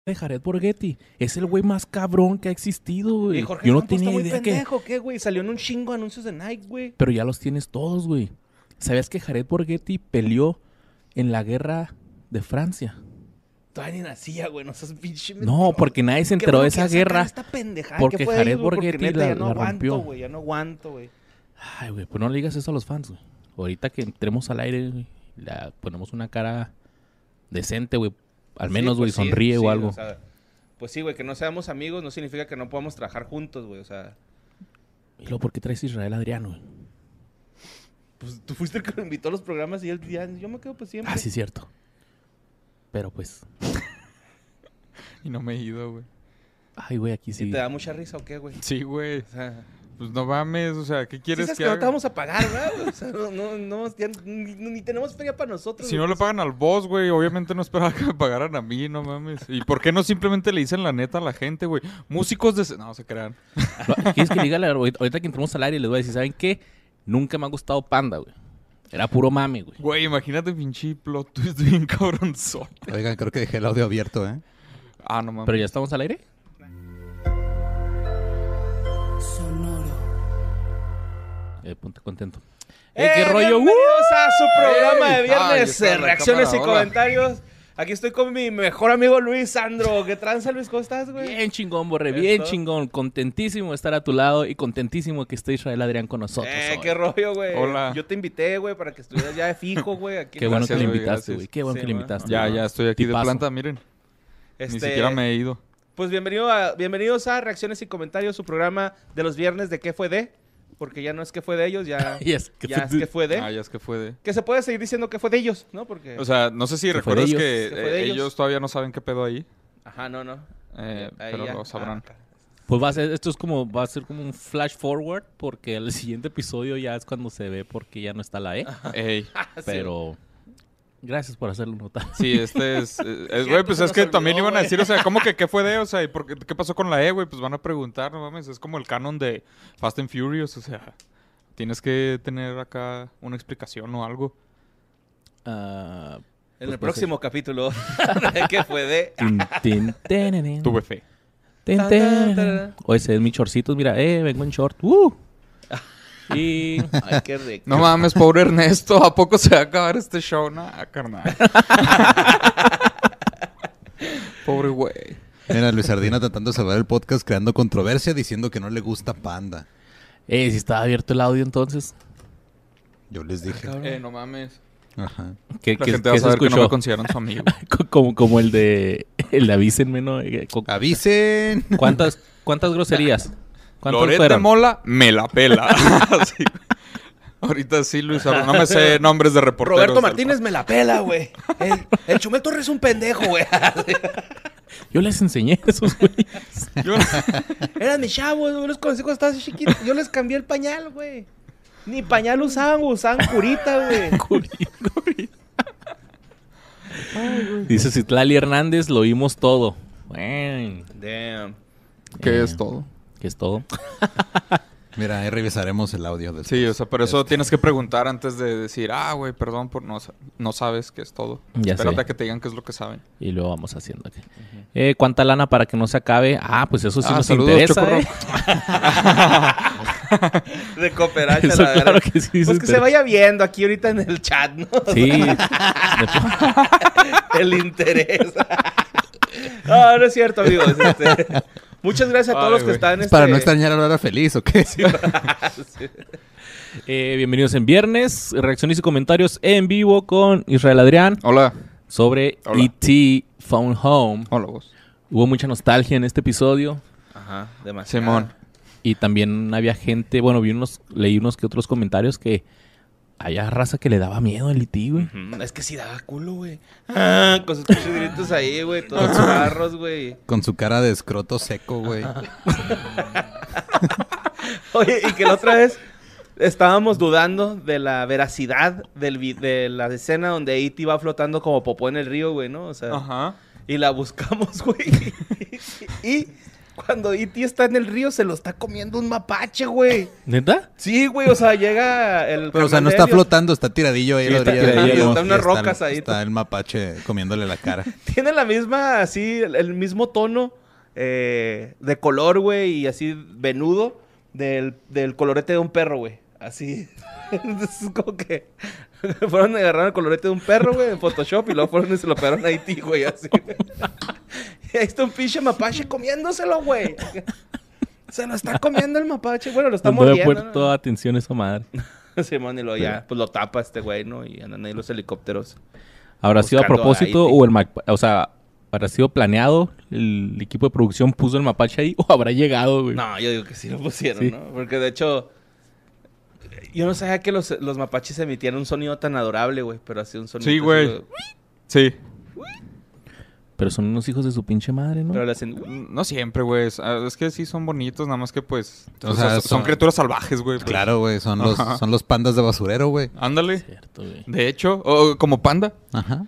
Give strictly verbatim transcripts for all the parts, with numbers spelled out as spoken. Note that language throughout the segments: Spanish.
de Jared Borghetti. Es el güey más cabrón que ha existido, güey. Y Jorge Yo no Campos tenía está muy idea que... pendejo, ¿qué, güey? Salió en un chingo de anuncios de Nike, güey. Pero ya los tienes todos, güey. ¿Sabías que Jared Borghetti peleó en la guerra de Francia? Todavía ni nacía, güey. No seas pinche No, mentiroso. porque nadie se Qué enteró bueno de que esa ya sacaron guerra. esta pendejada. porque ¿Qué fue de Jared ellos, güey? Porque Borghetti neta, la- ya no la aguanto, rompió. güey. Ya no aguanto, güey. Ay, güey, pues no le digas eso a los fans, güey. Ahorita que entremos al aire, güey, le ponemos una cara decente, güey. Al menos, Sí, güey, pues sí, sonríe sí, o algo. o sea, pues sí, güey, que no seamos amigos no significa que no podamos trabajar juntos, güey. O sea, Y luego, ¿por qué traes a Israel Adriano, güey? pues tú fuiste el que lo invitó a los programas y él ya, yo me quedo pues siempre. Ah, sí, cierto. Pero pues... Y no me he ido, güey. Ay, güey, aquí ¿Y sí. te da mucha risa o qué, güey? Sí, güey. O sea, Pues no mames, o sea, ¿qué sí quieres sabes que que no te haga? vamos a pagar, ¿verdad? O sea, no, no, no, ya ni, ni tenemos feria para nosotros. Si güey. no le pagan al boss, güey, obviamente no esperaba que me pagaran a mí, no mames. ¿Y por qué no simplemente le dicen la neta a la gente, güey? Músicos de... No, se crean. ¿Quieres que le diga la- ahorita ahorita que entremos al aire les voy a decir, ¿saben qué? Nunca me ha gustado Panda, güey. Era puro mame, güey. Güey, imagínate pinche plot twist bien cabronzote. Oigan, creo que dejé el audio abierto, ¿eh? Ah, no mames. ¿Pero ya estamos al aire? Eh, ponte contento. ¡Eh, Eh, ¿qué rollo? bienvenidos a su programa ¡Ey! de viernes, Ah, ya está eh, la reacciones cámara, y hola. comentarios. Aquí estoy con mi mejor amigo Luis Sandro. ¿Qué tranza, Luis? ¿Cómo estás, güey? Bien chingón, Borre, bien Eso. chingón. Contentísimo de estar a tu lado y contentísimo que esté Israel Adrián con nosotros Eh, hoy. qué rollo, güey. Hola. Yo te invité, güey, para que estuvieras ya de fijo, güey. Aquí Qué en bueno la que le Gracias, güey, invitaste, gracias. güey. Qué bueno Sí, que le man. invitaste. Ya, güey. ya estoy aquí de Tipazo. planta, miren. Este, Ni siquiera me he ido. Pues bienvenido a, bienvenidos a Reacciones y Comentarios, su programa de los viernes de ¿Qué fue de? Porque ya no es que fue de ellos, ya, Y es que ya fue- es que fue de. Ah, ya es que fue de... Que se puede seguir diciendo que fue de ellos, ¿no? Porque... O sea, no sé si Que fue de recuerdas ellos. que Que fue de eh, ellos. ellos todavía no saben qué pedo ahí. Ajá, no, no. Eh, Ahí pero ya. lo sabrán. Ah, Pues va a ser, esto es como, va a ser como un flash forward, porque el siguiente episodio ya es cuando se ve porque ya no está la E. Ey. sí. Pero gracias por hacerlo notar. Sí, este es... eh, es, güey, Cierto, pues se es nos que olvidó, también iban a güey. decir, o sea, ¿cómo que qué fue de? O sea, ¿y por qué, qué pasó con la E, güey? Pues van a preguntar, no mames. Es como el canon de Fast and Furious, o sea... Tienes que tener acá una explicación o algo. Ah, En pues el puede próximo capítulo de ¿Qué fue de? tin, tin, tenenen, Tuve fe. tin, Tan, tan, tenenen. tararán. O ese es mi shortcitos, mira, eh, vengo en short. ¡Uh! Y Ay, qué rico. No mames, pobre Ernesto. ¿A poco se va a acabar este show? Nah, carnal. Pobre güey. Mira, Luis Ardina tratando de salvar el podcast creando controversia diciendo que no le gusta Panda. eh, si estaba abierto el audio entonces, Yo les dije. Eh, no mames. Ajá. ¿qué, La qué- gente qué va a se saber que no escuchó? me consideran su amigo. Co- como, como el de el de avísenme, ¿no? Eh, co- ¡Avisen! ¿Cuántas, cuántas groserías? ¿Cuántas Loret de fueron? Mola me la pela. Sí. Ahorita sí, Luis. Ahora no me sé nombres de reporteros. Roberto del Martínez me la pela, güey. El, el Chumel Torres es un pendejo, güey. Yo les enseñé a esos güeyes. pa- Yo- Eran mis chavos, yo los conocí cuando estabas chiquito. Yo les cambié el pañal, güey. Ni pañal usaban, güey, usaban curita, güey. Dice Citlali Hernández, lo oímos todo. Bueno, Damn. ¿Qué Eh, es todo? ¿qué es todo? Mira, ahí revisaremos el audio. Después. Sí, o sea, por eso Este, tienes que preguntar antes de decir, ah, güey, perdón por no, sa- no sabes qué es todo. Ya Espérate sé. a que te digan qué es lo que saben. Y luego vamos haciendo aquí. Eh, ¿Cuánta lana para que no se acabe? Ah, pues eso sí Ah, nos saludos, interesa, Chocorro. De ¿eh? cooperacha, Eso la claro verdad. que sí. Pues se que se interesa. vaya viendo aquí ahorita en el chat, ¿no? Sí. El interés. No, no es cierto, amigos. Este, muchas gracias a todos Ay, los que güey. están. ¿Es Este, para no extrañar a la hora feliz o qué? Sí. Eh, bienvenidos en viernes. Reacciones y comentarios en vivo con Israel Adrián Hola. sobre Hola. E T Phone Home. Hola, vos. Hubo mucha nostalgia en este episodio. Ajá, demasiado. Simón. Y también había gente, bueno, vi unos, leí unos que otros comentarios que había raza que le daba miedo al E T, güey. Ujú, es que sí daba culo, güey. Ah, con sus pinches gritos ahí, güey. Todos sus carros, güey. Con su cara de escroto seco, güey. Oye, y que la otra vez estábamos dudando de la veracidad del vi- de la escena donde E T va flotando como popó en el río, güey, ¿no? O sea, Ajá. y la buscamos, güey. Y Cuando E T está en el río, se lo está comiendo un mapache, güey. ¿Neta? Sí, güey, o sea, llega el... Pero, o sea, carnal no de está Elliot. flotando, está tiradillo ahí. Sí, a la está orilla del tiradillo. río, Están unas y está- rocas ahí. Está el mapache comiéndole la cara. Tiene la misma, así, el, el mismo tono eh, de color, güey, y así venudo del, del colorete de un perro, güey. Así. Es como que fueron a agarrar el colorete de un perro, güey, en Photoshop y luego fueron y se lo pegaron a E T, güey, así. Y ahí está un pinche mapache comiéndoselo, güey. Se lo está comiendo el mapache. Bueno, lo está No voy a mordiendo. poner toda atención a esa madre. Simón, y lo ya, pues lo tapa este güey, ¿no? Y andan ahí los helicópteros. ¿Habrá sido a Buscando a propósito E T. o el mapache? O sea, ¿habrá sido planeado? ¿El equipo de producción puso el mapache ahí o habrá llegado, güey? No, yo digo que sí lo pusieron, Sí. ¿no? Porque de hecho, yo no sabía que los, los mapaches emitían un sonido tan adorable, güey, pero así un sonido. Sí, güey. Sí. Pero son unos hijos de su pinche madre, ¿no? Pero le hacen... No siempre, güey. Es ah, es que sí son bonitos, nada más que pues... O O sea, sea, son, son- criaturas salvajes, güey. pues. Claro, güey, son los, Ajá. son los pandas de basurero, güey. Ándale. Cierto, güey. De hecho, o como panda. Ajá.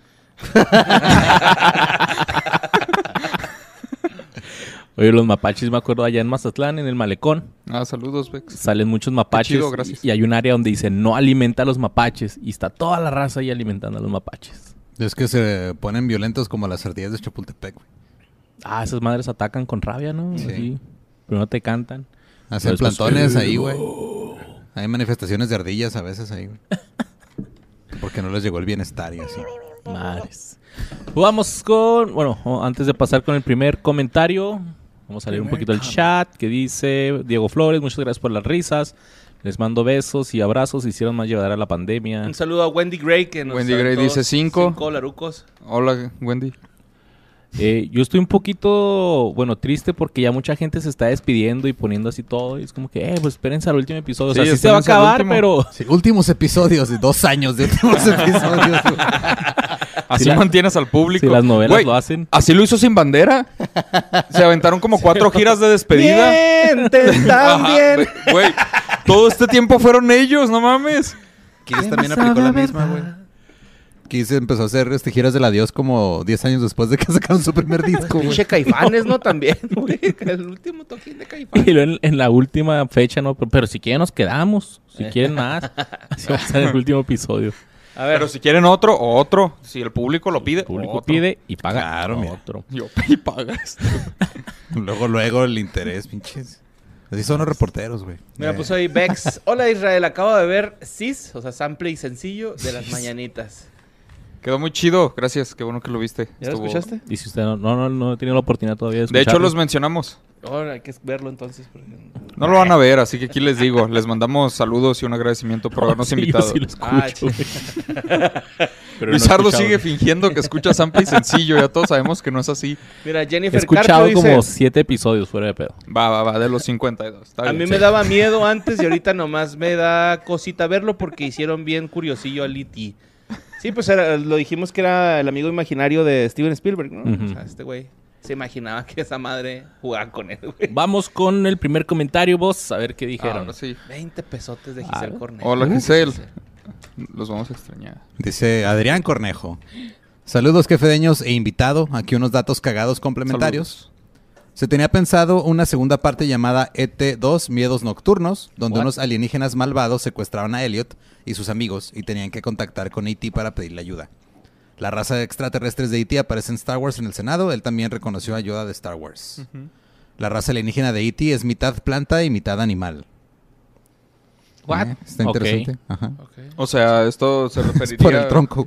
Oye, los mapaches, me acuerdo allá en Mazatlán, en el malecón, Ah, saludos, Bex. salen muchos mapaches. chido, gracias. Y hay un área donde dice no alimenta a los mapaches. Y está toda la raza ahí alimentando a los mapaches. Es que se ponen violentos como las ardillas de Chapultepec, güey. Ah, esas madres atacan con rabia, ¿no? Sí. Así. Primero te cantan. Hacen Pero después- plantones ahí, güey. Hay manifestaciones de ardillas a veces ahí, güey. Porque no les llegó el bienestar y así. Madres. Vamos con... Bueno, antes de pasar con el primer comentario, vamos a leer un poquito el chat que dice Diego Flores, muchas gracias por las risas. Les mando besos y abrazos. Hicieron más llevadera la pandemia. Un saludo a Wendy Gray, que nos Wendy Gray aventó dice cinco. Cinco larucos. Hola, Wendy. Eh, yo estoy un poquito, bueno, triste porque ya mucha gente se está despidiendo y poniendo así todo. Y es como que, eh, pues espérense al último episodio. O sea, Sí, sí se va a espérense al acabar, último. pero... Sí, últimos episodios, de dos años de últimos episodios, güey. Así Sí, la- mantienes al público. Si las novelas Güey, lo hacen. así lo hizo Sin Bandera. Se aventaron como cuatro giras de despedida. Mienten también. Ajá, güey. Todo este tiempo fueron ellos, no mames. Kiss también aplicó la misma, güey. Kiss empezó a hacer este, giras del adiós como diez años después de que sacaron su primer disco, güey. Pinche Caifanes, ¿no? También, güey. El último toquín de Caifanes. Y luego en, en la última fecha, ¿no? Pero, pero si quieren nos quedamos. Si quieren más. Así va a ser el último episodio. A ver, Pero si quieren otro, otro. Si el público lo pide, El público otro. pide y paga Claro, mira. otro. Yo, y pagas. Luego, luego el interés, pinches. Así son los reporteros, güey. mira, Eh, pues soy Bex. Hola, Israel. Acabo de ver Cis, o sea, sample y sencillo de las mañanitas. Quedó muy chido. Gracias. Qué bueno que lo viste. ¿Ya lo Estuvo- escuchaste? Y si usted no, no, no, no he tenido la oportunidad todavía de De hecho, escucharlo. los mencionamos. Ahora hay que verlo entonces. Porque... No lo van a ver, así que aquí les digo. Les mandamos saludos y un agradecimiento por habernos Sí, yo invitado. sí lo escucho, Ah, güey. Pero no he Luisardo escuchado. sigue fingiendo que escucha sample y sencillo. Ya todos sabemos que no es así. Mira, He Jennifer escuchado Carpio dice... como siete episodios fuera de pedo. Va, va, va. De los cincuenta y dos. Está A bien, mí sí. me daba miedo antes y ahorita nomás me da cosita verlo porque hicieron bien curiosillo al E T. Sí, pues era- lo dijimos que era el amigo imaginario de Steven Spielberg, ¿no? Ujú. O sea, este güey se imaginaba que esa madre jugaba con él, güey. Vamos con el primer comentario, vos. A ver qué dijeron. Ahora sí. veinte pesotes de A Giselle ver. Cornell. Hola, Uh, Giselle. Los vamos a extrañar. Dice Adrián Cornejo. Saludos, jefedeños e invitado. Aquí unos datos cagados complementarios. Saludos. Se tenía pensado una segunda parte llamada E T dos, Miedos Nocturnos, donde What? unos alienígenas malvados secuestraban a Elliot y sus amigos y tenían que contactar con E T para pedirle ayuda. La raza de extraterrestres de E T aparece en Star Wars en el Senado. Él también reconoció a Yoda de Star Wars. La raza alienígena de E T es mitad planta y mitad animal. What? Eh, Está Ok. interesante. Ajá. Ok. O sea, esto se referiría... Es por el tronco.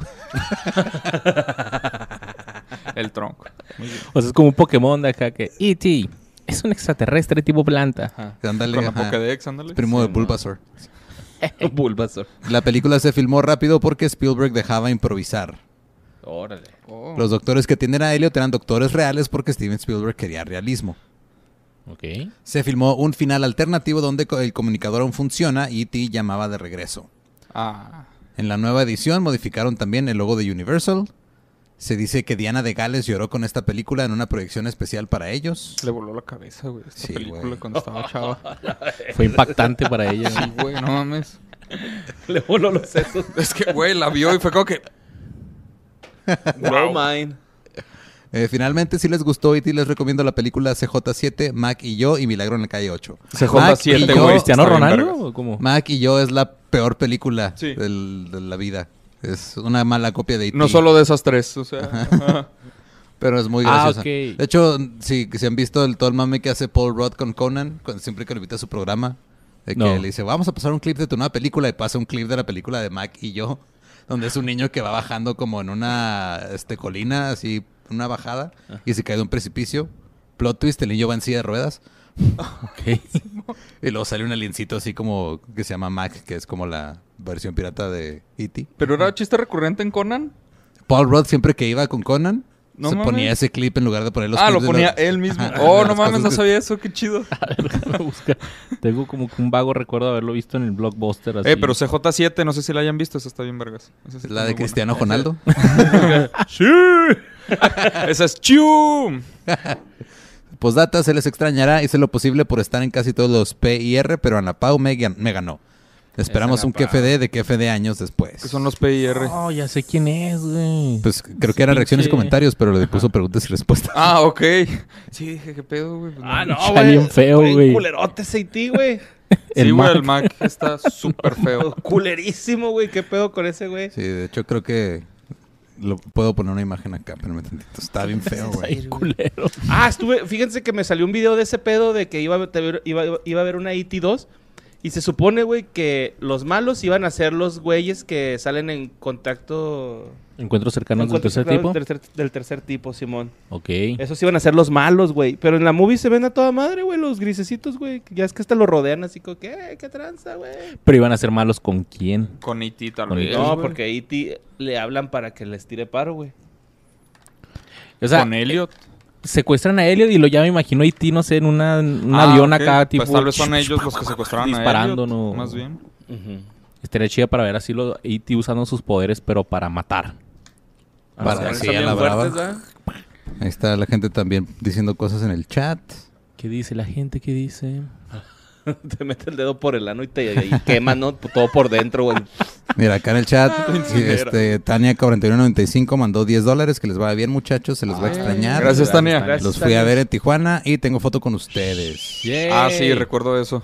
El tronco. O sea, es como un Pokémon de acá que... E T es un extraterrestre tipo planta. Ajá. Ándale, Con la ajá. Pokédex, ándale. Primo de Sí, Bulbasaur. Bulbasaur. La película se filmó rápido porque Spielberg dejaba improvisar. Órale. Oh. Los doctores que atienden a Elliot eran doctores reales porque Steven Spielberg quería realismo. Ok. Se filmó un final alternativo donde co- el comunicador aún funciona y E T llamaba de regreso. Ah. En la nueva edición modificaron también el logo de Universal. Se dice que Diana de Gales lloró con esta película en una proyección especial para ellos. Le voló la cabeza, güey. Esta Sí, película güey. cuando estaba chava. Fue impactante para ella. Sí, güey, no mames. Le voló los sesos. Es que, güey, la vio y fue como que... No mine. Eh, finalmente, si les gustó E T, les recomiendo la película C J siete, Mac y yo y Milagro en la calle ocho. C J siete, Mac y yo- güey. ¿Cristiano Está bien Ronaldo vergas. o cómo? Mac y yo es la peor película Sí. del- de la vida. Es una mala copia de E T. No solo de esas tres, o sea. ajá. Pero es muy Ah, graciosa. ok. De hecho, si si han visto el, todo el mame que hace Paul Rudd con Conan, con- siempre que lo invita a su programa, de que No. le dice, vamos a pasar un clip de tu nueva película, y pasa un clip de la película de Mac y yo, donde es un niño que va bajando como en una este, colina, así, una bajada, y se cae de un precipicio. Plot twist, el niño va en silla de ruedas, Ok. y luego sale un aliencito así como que se llama Mac, que es como la versión pirata de E T. Pero era chiste recurrente en Conan. Paul Rudd siempre que iba con Conan, No se mames. ponía ese clip en lugar de poner los Ah, lo clips de ponía los- él mismo. Ajá, Oh, las no mames, cosas no que- sabía eso. Qué chido. Déjame buscar. Tengo como que un vago recuerdo de haberlo visto en el Blockbuster. Así. Eh, pero C J siete, no sé si la hayan visto. Esa está bien vergas. Esa sí Es la está de muy Cristiano buena. Ronaldo. ¡Sí! Esa es Chum. Postdata, se les extrañará. Hice lo posible por estar en casi todos los P I R, pero Ana Pau me, gan- me ganó. Esperamos Ana un Pau. K F D de K F D años después. Que son los P I R. Oh, ya sé quién es, güey. Pues creo Ese que eran reacciones y pinche- comentarios, pero le puso preguntas y respuestas. Ah, ok. Sí, dije, ¿qué pedo, güey? Pues Ah, no, Está güey. bien feo, Bien güey. culerote ese E T, güey. Sí, El güey, Mac. el Mac está súper feo. Culerísimo, güey. ¿Qué pedo con ese, güey? Sí, de hecho creo que lo puedo poner una imagen acá, pero me tantito. Está bien feo, Está güey. bien culero. Ah, estuve... Fíjense que me salió un video de ese pedo de que iba a, ver- iba, iba a haber una E T dos. Y se supone, güey, que los malos iban a ser los güeyes que salen en contacto... Encuentros cercanos del encuentros tercer cercanos tipo. Del tercer, del tercer tipo, Simón. Ok. Esos iban a ser los malos, güey. Pero en la movie se ven a toda madre, güey, los grisecitos, güey. Ya es que hasta lo rodean así como que, "Eh, qué tranza, güey." Pero iban a ser malos con quién. Con E T tal Con vez. E T. No, güey. porque a E T le hablan para que les tire paro, güey. O sea, Con Elliot. secuestran a Elliot y lo ya me imagino a E T, no sé, en una, un Ah, avión ok. acá, tipo. Pues tal vez son ellos los que secuestraron a disparando, Elliot, ¿no? Más bien. Estaría chida para ver así lo E T usando sus poderes, pero para matar. Para Ah, así están a la bien fuertes, brava. ¿verdad? Ahí está la gente también diciendo cosas en el chat. ¿Qué dice la gente? ¿Qué dice? Te mete el dedo por el ano y te y quema, ¿no? Todo por dentro, güey. Mira, acá en el chat, incinera. este, Tania cuarenta y uno noventa y cinco mandó diez dólares. Que les vaya bien, muchachos. Se les va a extrañar. Gracias, Tania. Gracias, Los fui Tania. a ver en Tijuana y tengo foto con ustedes. Ah, sí, recuerdo eso.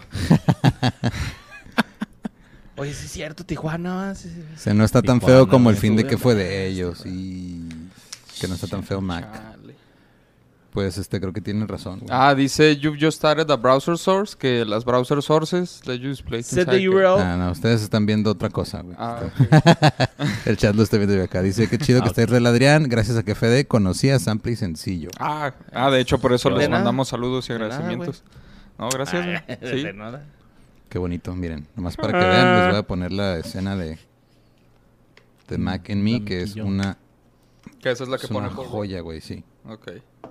Oye, sí es cierto, Tijuana. Sí, sí. O sea, no está tan Tijuana, feo como el güey, fin de estuve que fue de más. ellos. Y que no está tan feo Mac. Chale. Pues este creo que tienen razón. güey. Ah, dice, you've just started a browser source, que las browser sources let you display Set inside the que- U R L. Ah, no, ustedes están viendo otra cosa, güey. Ah, El chat lo está viendo yo acá. Dice que chido que Ah, estáis Real Adrián. Gracias a que Fede conocí a Sample y Sencillo. ah, ah, de hecho, por eso De les nada. mandamos saludos y De nada, agradecimientos. No, gracias, güey. Ah, Sí. de nada. Qué bonito, miren. Nomás para que vean, les voy a poner la escena de, de Mac en Me, que es Yo. una, Que esa es la que es una pone por- joya, güey, sí. Ok.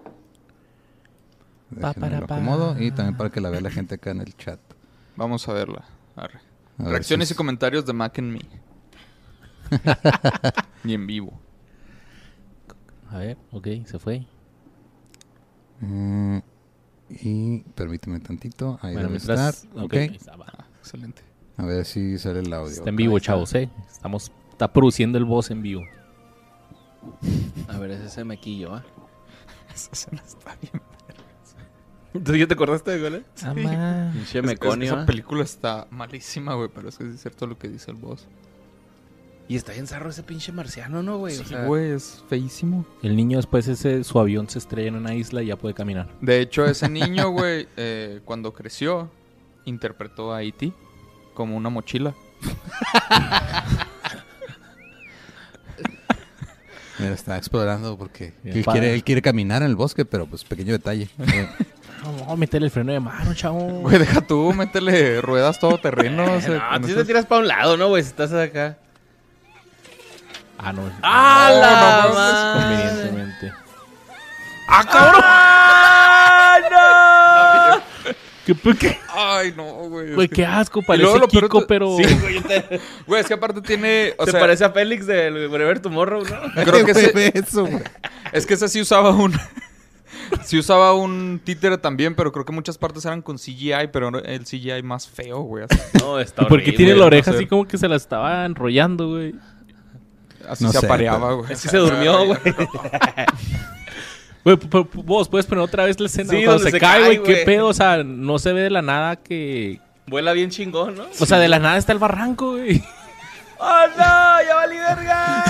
Pa, Déjenme lo para, pa. acomodo y también para que la vea la gente acá en el chat. Vamos a verla. Arre. A ver Reacciones si y comentarios de Mac en Me. Y en vivo. A ver, ok, se fue. Mm, y permíteme tantito. Ahí Bueno, debe mientras- estar. ok, Ok. ahí está, va. Excelente. A ver si sale el audio. Está en vivo, chavos, ¿eh? Estamos, está produciendo el voz en vivo. A ver, ese es el mequillo, ¿ah? Esa escena está bien. ¿Tú ya te acordaste de gol? Ah, ma. Pinche Es- es- meconio, esa ¿ah? película está malísima, güey, pero es que sí es cierto lo que dice el boss. Y está bien zarro ese pinche marciano, ¿no, güey? O Sí, sea, güey, es feísimo. El niño después ese, su avión se estrella en una isla y ya puede caminar. De hecho, ese niño, güey, eh, cuando creció, interpretó a E T como una mochila. Mira, está explorando porque Bien él padre. quiere, él quiere caminar en el bosque, pero pues pequeño detalle. Eh, No, no, meterle el freno de mano, chavo. Güey, deja tú, métele ruedas todo terreno. o sea, No, con tú sí esas- te tiras para un lado, ¿no, güey? Si estás acá. Ah, no. ¡Ah, No, la no, madre! Convenientemente. ¡Ah, cabrón! ¡Ah, no! ¿Qué, qué, qué? Ay, no, güey. Güey, es que- qué asco, Y parece luego lo peor Kiko, es- pero... Sí, güey, yo te... Güey, es que aparte tiene... O Se sea, parece a Félix del Wherever Tomorrow, ¿no? creo que güey, ese- ve eso, güey. es que ese sí usaba un... sí usaba un títere también, pero creo que muchas partes eran con C G I, pero el C G I más feo, güey. Así, No, está ¿Y por qué horrible. tiene la no oreja sé. así como que se la estaba enrollando, güey? así No se sé, apareaba, pero- güey. Es que se durmió, güey. Güey, p- p- vos puedes poner otra vez la escena Sí, cuando donde se, se cae, cae, güey. ¿Qué güey. pedo? O sea, no se ve de la nada que... Vuela bien chingón, ¿no? O sea, de la nada está el barranco, güey. ¡Oh, no! ¡Ya valí verga!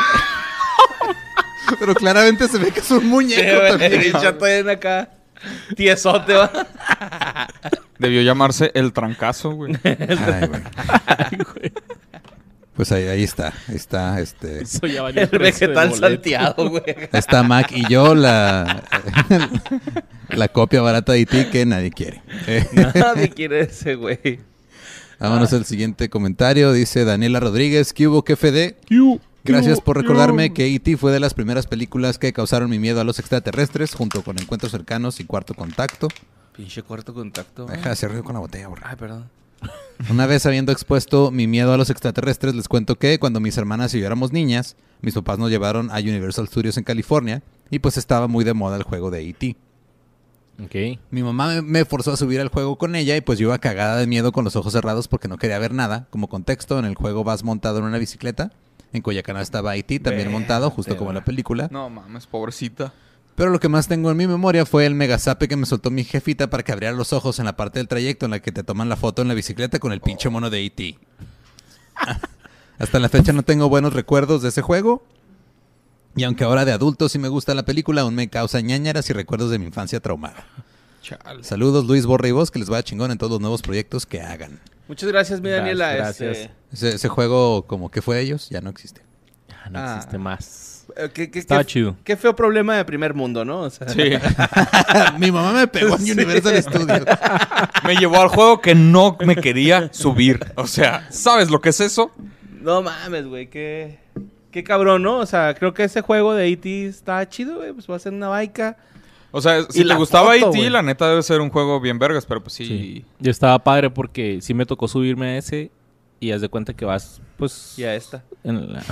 Pero claramente se ve que es un muñeco también. El chato en acá. Tiesote, va. Debió llamarse El Trancazo, güey. Ay, güey. Ay, güey. Pues ahí, ahí está. Está, este... Eso ya valió El precio de vegetal boleto. salteado, güey. Está Mac y yo, la... la copia barata de E T que nadie quiere. Eh, Nadie quiere ese, güey. Vámonos al siguiente comentario. Dice Daniela Rodríguez. ¿Qué hubo, F D? Q, Gracias Q, por recordarme Q. que E T fue de las primeras películas que causaron mi miedo a los extraterrestres, junto con Encuentros Cercanos y Cuarto Contacto. Pinche cuarto contacto. Deja de hacer ruido con la botella, bro. Ay, perdón. Una vez habiendo expuesto mi miedo a los extraterrestres, les cuento que cuando mis hermanas y yo éramos niñas, mis papás nos llevaron a Universal Studios en California y pues estaba muy de moda el juego de E T. Ok. Mi mamá me- me forzó a subir al juego con ella y pues yo iba cagada de miedo con los ojos cerrados porque no quería ver nada. Como contexto, en el juego vas montado en una bicicleta. En Coyacán estaba E T también Vete, montado, justo como en la película. No mames, pobrecita. Pero lo que más tengo en mi memoria fue el megazape que me soltó mi jefita para que abriera los ojos en la parte del trayecto en la que te toman la foto en la bicicleta con el pinche mono de E T. Hasta la fecha no tengo buenos recuerdos de ese juego. Y aunque ahora de adulto sí me gusta la película, aún me causa ñañaras y recuerdos de mi infancia traumada. Chale. Saludos Luis Borre y vos, que les vaya chingón en todos los nuevos proyectos que hagan. Muchas gracias, mi Gracias, Daniela. gracias. Este, Ese, ese juego, como que fue de ellos, ya no existe. Ya no Ah. existe más. eh, ¿qué, qué, Estaba qué- chido. Qué feo problema de primer mundo, ¿no? O sea, Sí. Mi mamá me pegó en Sí. Universal Studios. Me llevó al juego que no me quería subir. O sea, ¿sabes lo que es eso? No mames, güey. Qué, qué cabrón, ¿no? O sea, creo que ese juego de E T está chido, güey. Pues va a ser una baica. O sea, si Y te la gustaba foto, E T, güey. la neta debe ser un juego bien vergas, pero pues sí. Sí. Yo estaba padre porque sí me tocó subirme a ese y haz de cuenta que vas, pues... Ya está. En la...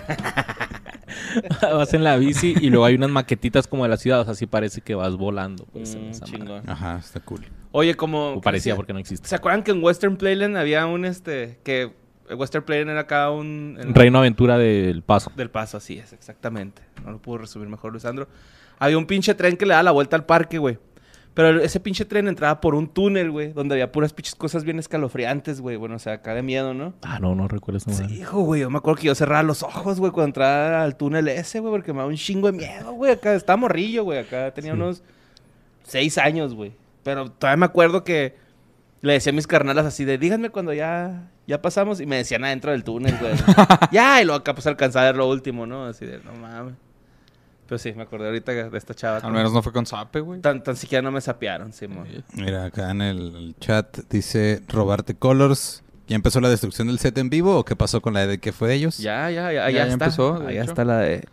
vas en la bici y luego hay unas maquetitas como de la ciudad. O sea, sí parece que vas volando. Pues, en Mm, esa madre. chingón. Ajá, está cool. Oye, como... O parecía porque no existe. ¿Se acuerdan que en Western Playland había un, este... que Western Playland era acá un... en- Reino Aventura del Paso. Del Paso, así es, exactamente. No lo puedo resumir mejor, Luisandro. Había un pinche tren que le da la vuelta al parque, güey. Pero ese pinche tren entraba por un túnel, güey, donde había puras pinches cosas bien escalofriantes, güey. Bueno, o sea, acá de miedo, ¿no? Ah, no, no recuerdo esa Sí, madre. hijo, güey. Yo me acuerdo que yo cerraba los ojos, güey, cuando entraba al túnel ese, güey, porque me daba un chingo de miedo, güey. Acá estaba morrillo, güey. Acá tenía Sí. unos seis años, güey. Pero todavía me acuerdo que le decía a mis carnalas así de, díganme cuando ya, ya pasamos. Y me decían adentro del túnel, güey. Ya, y luego acá pues alcanzaba a ver lo último, ¿no? Así de, no mames. Pero sí, me acordé ahorita de esta chava. Al menos no fue con Zape, güey. Tan, tan siquiera no me sapearon, Simón. Mira, acá en el chat dice Robarte Colors. ¿Ya empezó la destrucción del set en vivo o qué pasó con la de que fue de ellos? Ya, ya, ya, Ya, ya, ya está. empezó, de Ahí ya hecho. está la de...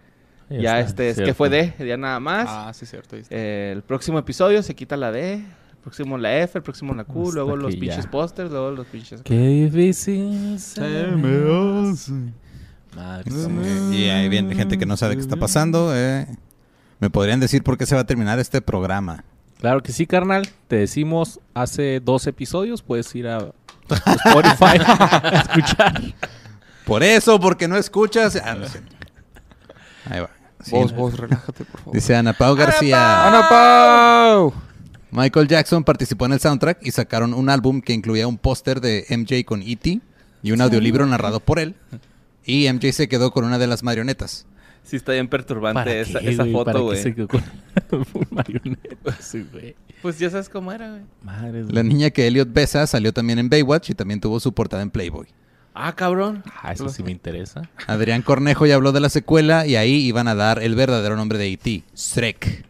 Ya, este, es que fue D, ya nada más. Ah, sí, cierto. ahí está. Eh, el próximo episodio se quita la D, el próximo la F, el próximo la Q, Hasta luego los que pinches ya. pósters, luego los pinches... Qué difícil se me hace. Madre Sí, mía. y hay bien gente que no sabe qué está pasando. eh. ¿Me podrían decir por qué se va a terminar este programa? Claro que sí, carnal. Te decimos hace dos episodios. Puedes ir a Spotify a escuchar. Por eso, porque no escuchas. Ah, no sé. Ahí va. Sí, Vos, vos, relájate, por favor. Dice Ana Pau García. ¡Ana Pau! Michael Jackson participó en el soundtrack y sacaron un álbum que incluía un póster de M J con E T y un audiolibro narrado por él. Y M J se quedó con una de las marionetas. Sí está bien perturbante ¿Para esa, qué, esa güey? ¿Para foto, qué se güey. quedó con un marioneta? Sí, güey. Pues ya sabes cómo era, güey. Madre La niña que Elliot besa salió también en Baywatch y también tuvo su portada en Playboy. Ah, cabrón. Ah, eso sí me interesa. Adrián Cornejo ya habló de la secuela y ahí iban a dar el verdadero nombre de E T, Shrek.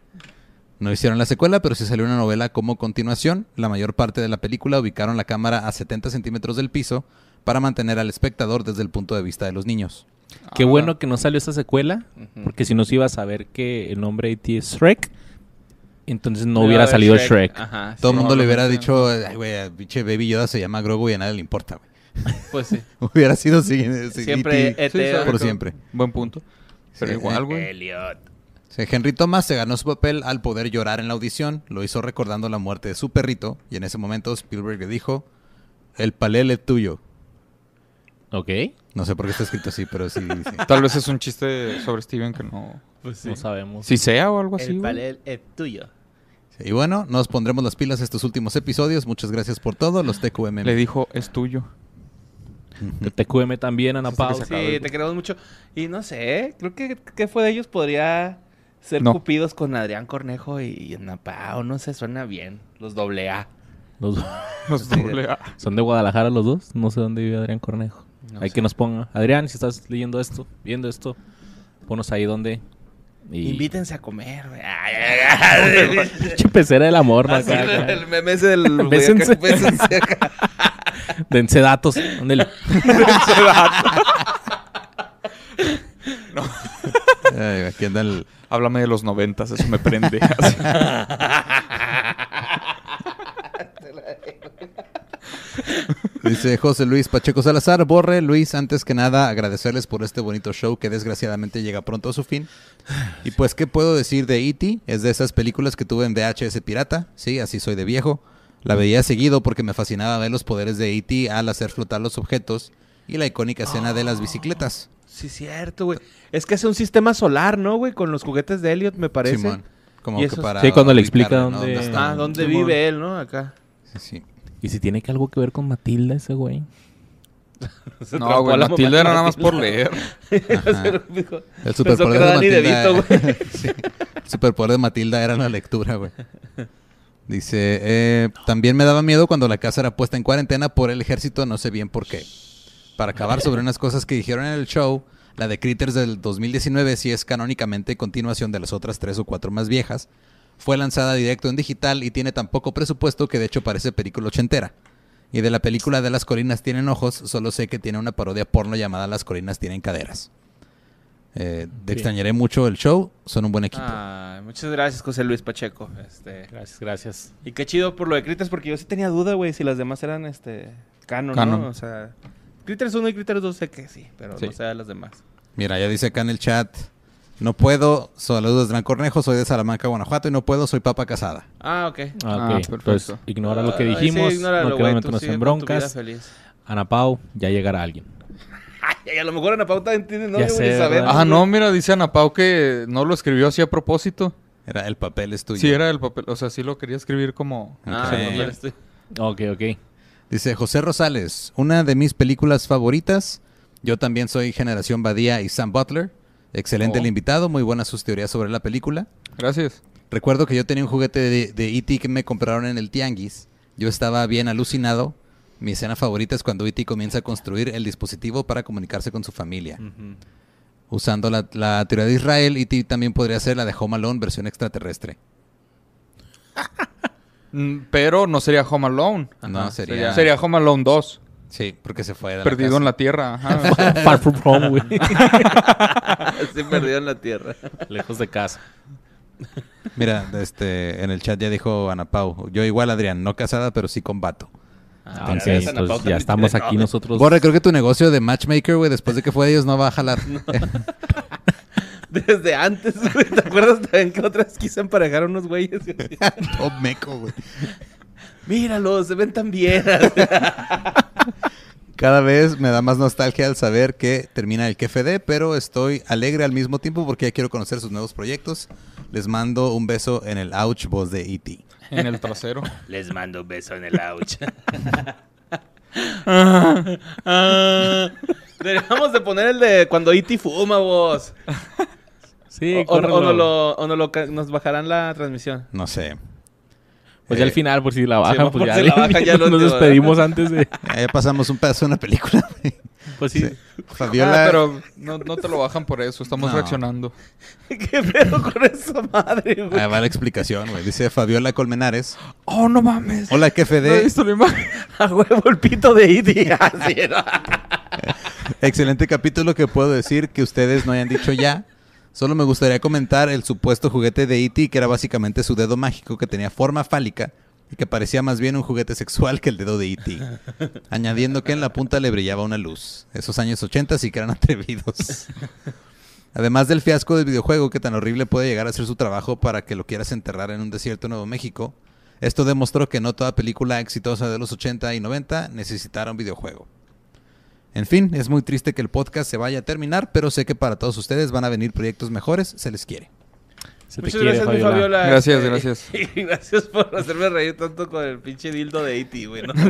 No hicieron la secuela, pero sí salió una novela como continuación. La mayor parte de la película ubicaron la cámara a setenta centímetros del piso para mantener al espectador desde el punto de vista de los niños. Qué Ah, bueno que no salió esa secuela, Ujú. porque si no se iba a saber que el nombre de E T es Shrek, entonces no Iba a hubiera haber salido Shrek. Ajá. Todo el sí. mundo le hubiera probablemente. dicho, ay, güey, pinche Baby Yoda se llama Grogu y a nadie le importa, güey. Pues sí. Hubiera sido sí, sí, Siempre E T E T. Sí, sabe por que- siempre. Buen punto. Pero Sí, igual, eh, güey. Elliot. Sí, Henry Thomas se ganó su papel al poder llorar en la audición. Lo hizo recordando la muerte de su perrito. Y en ese momento Spielberg le dijo, el palele es tuyo. Ok. No sé por qué está escrito así, pero sí. sí. Tal vez es un chiste sobre Steven que no... Pues No sabemos. Si sea o algo así, El güey. panel es tuyo. Sí, y bueno, nos pondremos las pilas estos últimos episodios. Muchas gracias por todo. Los T Q M. Le dijo, es tuyo. De T Q M también, Ana Hasta que Pau. se Sí, acabe, te güey. queremos mucho. Y no sé, creo que, que fue de ellos podría ser No. cupidos con Adrián Cornejo y, y Ana Pau. No sé, suena bien. Los doble A. Los- Los doble A. ¿Son de Guadalajara los dos? No sé dónde vive Adrián Cornejo. No Hay sé. que nos ponga. Adrián, si estás leyendo esto, viendo esto, ponos ahí donde. Y... Invítense a comer, güey. Ay, ay, ay. Pinche pecera del amor, ¿no? Así, Acá, acá. el meme ese del... güey, Bésense. acá, bésense acá. Dense datos. Ándele. Ay, aquí anda el... Háblame de los noventas, eso me prende. Así. Dice José Luis Pacheco Salazar. Borre, Luis, antes que nada agradecerles por este bonito show que desgraciadamente llega pronto a su fin. Y pues, ¿qué puedo decir de E T? Es de esas películas que tuve en V H S pirata. Sí, así soy de viejo. La veía seguido porque me fascinaba ver los poderes de E T al hacer flotar los objetos y la icónica escena de las bicicletas. Sí, cierto, güey. Es que hace un sistema solar, ¿no, güey? Con los juguetes de Elliot, me parece. Simón. Como Y que esos- para Sí, cuando le ubicarle, explica ¿no? dónde- está. Ah, ¿dónde Simón. vive él, no? Acá. Sí, sí. ¿Y si tiene que algo que ver con Matilda ese güey? Se No, trampó güey, a la mamá Matilda de era nada más por Matilda. leer. Ajá. Dijo, El pensó superpoder que de era Danny Matilda. DeVito, güey. Sí. El superpoder de Matilda era la lectura, güey. Dice, eh, también me daba miedo cuando la casa era puesta en cuarentena por el ejército, no sé bien por qué. Para acabar sobre unas cosas que dijeron en el show, la de Critters del dos mil diecinueve sí es canónicamente continuación de las otras tres o cuatro más viejas. Fue lanzada directo en digital y tiene tan poco presupuesto que de hecho parece película ochentera. Y de la película de Las colinas tienen ojos, solo sé que tiene una parodia porno llamada Las colinas tienen caderas. Eh, te Bien. extrañaré mucho el show, son un buen equipo. Ay, muchas gracias, José Luis Pacheco. Este, Gracias, gracias. y qué chido por lo de Critters, porque yo sí tenía duda, güey, si las demás eran este canon, Canon. ¿no? O sea, Critters uno y Critters dos sé que sí, pero Sí. no sé de las demás. Mira, ya dice acá en el chat, no puedo, saludos Gran Cornejo, soy de Salamanca, Guanajuato, y no puedo, soy papa casada. Ah, ok. Ah, Ah, ok. perfecto. Entonces, ignora lo que Ay, dijimos. sí, ignóralo, no güey, queremos tú meternos sigue en con tu vida broncas. feliz. Ana Pau, ya llegará alguien. Ay, a lo mejor Ana Pauta entiende, no, Ya güey, sé, ni ¿verdad? sabemos, Ah, güey. no, mira, dice Ana Pau que no lo escribió así a propósito. Era el papel es tuyo. Sí, era el papel. O sea, sí lo quería escribir como... Ah, Ok. el papel estoy- Ok, ok. Dice José Rosales, una de mis películas favoritas. Yo también soy Generación Badía y Sam Butler. Excelente Oh. el invitado, muy buenas sus teorías sobre la película. Gracias. Recuerdo que yo tenía un juguete de, de E T que me compraron en el Tianguis. Yo estaba bien alucinado. Mi escena favorita es cuando E T comienza a construir el dispositivo para comunicarse con su familia. Ujú. Usando la, la teoría de Israel, E T también podría ser la de Home Alone versión extraterrestre. Mm, Pero no sería Home Alone. No, Ajá, sería... Sería Home Alone dos. Sí, porque se fue de la Perdido casa. en la tierra. Ajá. Far from home, güey. Sí, perdido en la tierra. Lejos de casa. Mira, este, en el chat ya dijo Ana Pau. Yo igual, Adrián, no casada, pero sí con vato. Ah, Ok, gracias, Ana entonces Pau, ya también estamos tiene aquí novio. nosotros. Borre, creo que tu negocio de matchmaker, güey, después de que fue de ellos, no va a jalar. Desde antes, güey. ¿Te acuerdas también que otras quise emparejar a unos güeyes? Top meco, güey. Míralos, se ven tan bien. Cada vez me da más nostalgia al saber que termina el Q F D, pero estoy alegre al mismo tiempo porque ya quiero conocer sus nuevos proyectos. Les mando un beso en el ouch voz de E T. En el trasero. Les mando un beso en el ouch. Deberíamos de poner el de cuando E T fuma, vos. Sí, o, o, córrelo. o no lo, o no lo ca- nos bajarán la transmisión. No sé. Pues ya Eh, al final, por si la bajan, no, pues por ya, si la bajan, ya lo nos último, despedimos antes de... Ya pasamos un pedazo de una película, güey. Pues sí. Sí. Fabiola... Ah, pero no, no te lo bajan por eso. Estamos No. reaccionando. ¿Qué pedo con esa madre, güey? Ahí va la explicación, güey. Dice Fabiola Colmenares. Oh, no mames. Hola, Q F No he D. visto la imagen. A huevo el pito de E T. Así, ¿no? Excelente capítulo que puedo decir que ustedes no hayan dicho ya. Solo me gustaría comentar el supuesto juguete de E T que era básicamente su dedo mágico que tenía forma fálica y que parecía más bien un juguete sexual que el dedo de E T. Añadiendo que en la punta le brillaba una luz. Esos años ochenta sí que eran atrevidos. Además del fiasco del videojuego que tan horrible puede llegar a ser su trabajo para que lo quieras enterrar en un desierto en Nuevo México, esto demostró que no toda película exitosa de los ochenta y noventa necesitara un videojuego. En fin, es muy triste que el podcast se vaya a terminar, pero sé que para todos ustedes van a venir proyectos mejores. Se les quiere. Se te Muchas quiere, gracias, mi Fabiola. Fabiola. Gracias, este, gracias. Y gracias por hacerme reír tanto con el pinche dildo de E T, güey, ¿no?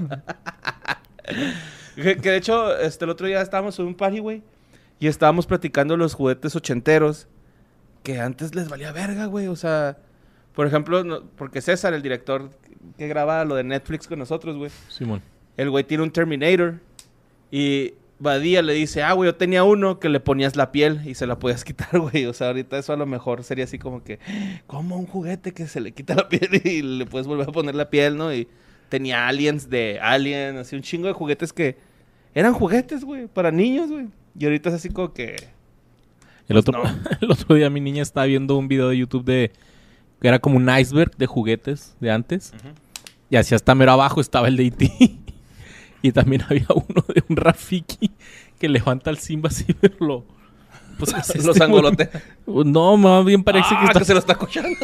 que, que de hecho, este, el otro día estábamos en un party, güey, y estábamos platicando los juguetes ochenteros que antes les valía verga, güey. O sea, por ejemplo, no- porque César, el director que graba lo de Netflix con nosotros, güey, Simón. el güey tiene un Terminator y Badía le dice, ah, güey, yo tenía uno que le ponías la piel y se la podías quitar, güey. O sea, ahorita eso a lo mejor sería así como que, como un juguete que se le quita la piel y le puedes volver a poner la piel, ¿no? Y tenía aliens de Alien, así un chingo de juguetes que eran juguetes, güey, para niños, güey. Y ahorita es así como que... El otro, no. el otro día mi niña estaba viendo un video de YouTube de... que era como un iceberg de juguetes de antes. Y así hasta mero abajo estaba el de E T Y también había uno de un Rafiki que levanta al Simba así, pero lo... Pues, ¿qué es Los este, angolotea. güey? No, más bien parece Ah, que está... que se lo está cochando.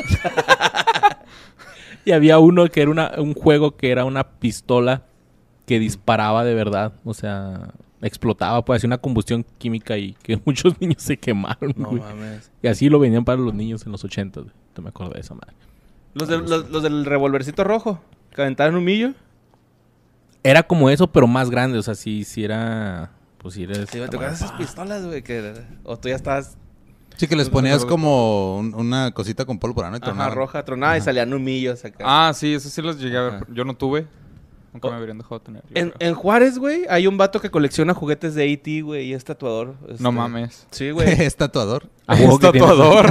Y había uno que era una, un juego que era una pistola que disparaba de verdad. O sea, explotaba, pues hacía una combustión química y que muchos niños se quemaron, No güey. mames. Y así lo vendían para los niños en los ochentas, güey. Te me acordé de esa madre. Los, del- los, los del revolvercito rojo, que aventaron un millo. Era como eso, pero más grande. O sea, sí, sí era... Pues sí era... Sí, me tocaban esas pistolas, güey, que... O tú ya estabas... Sí, que les ponías como un- una cosita con pólvora, ¿no? Y Ajá, tronaban. roja, tronada y salían humillos acá. Ah, sí, eso sí los llegué a ver. Ajá. Yo no tuve. Nunca Oh. me habrían dejado tener. yo En, creo. en Juárez, güey, hay un vato que colecciona juguetes de E T, güey, y es tatuador. este- No mames. Sí, güey. Es tatuador. A huevo que tiene- tatuador.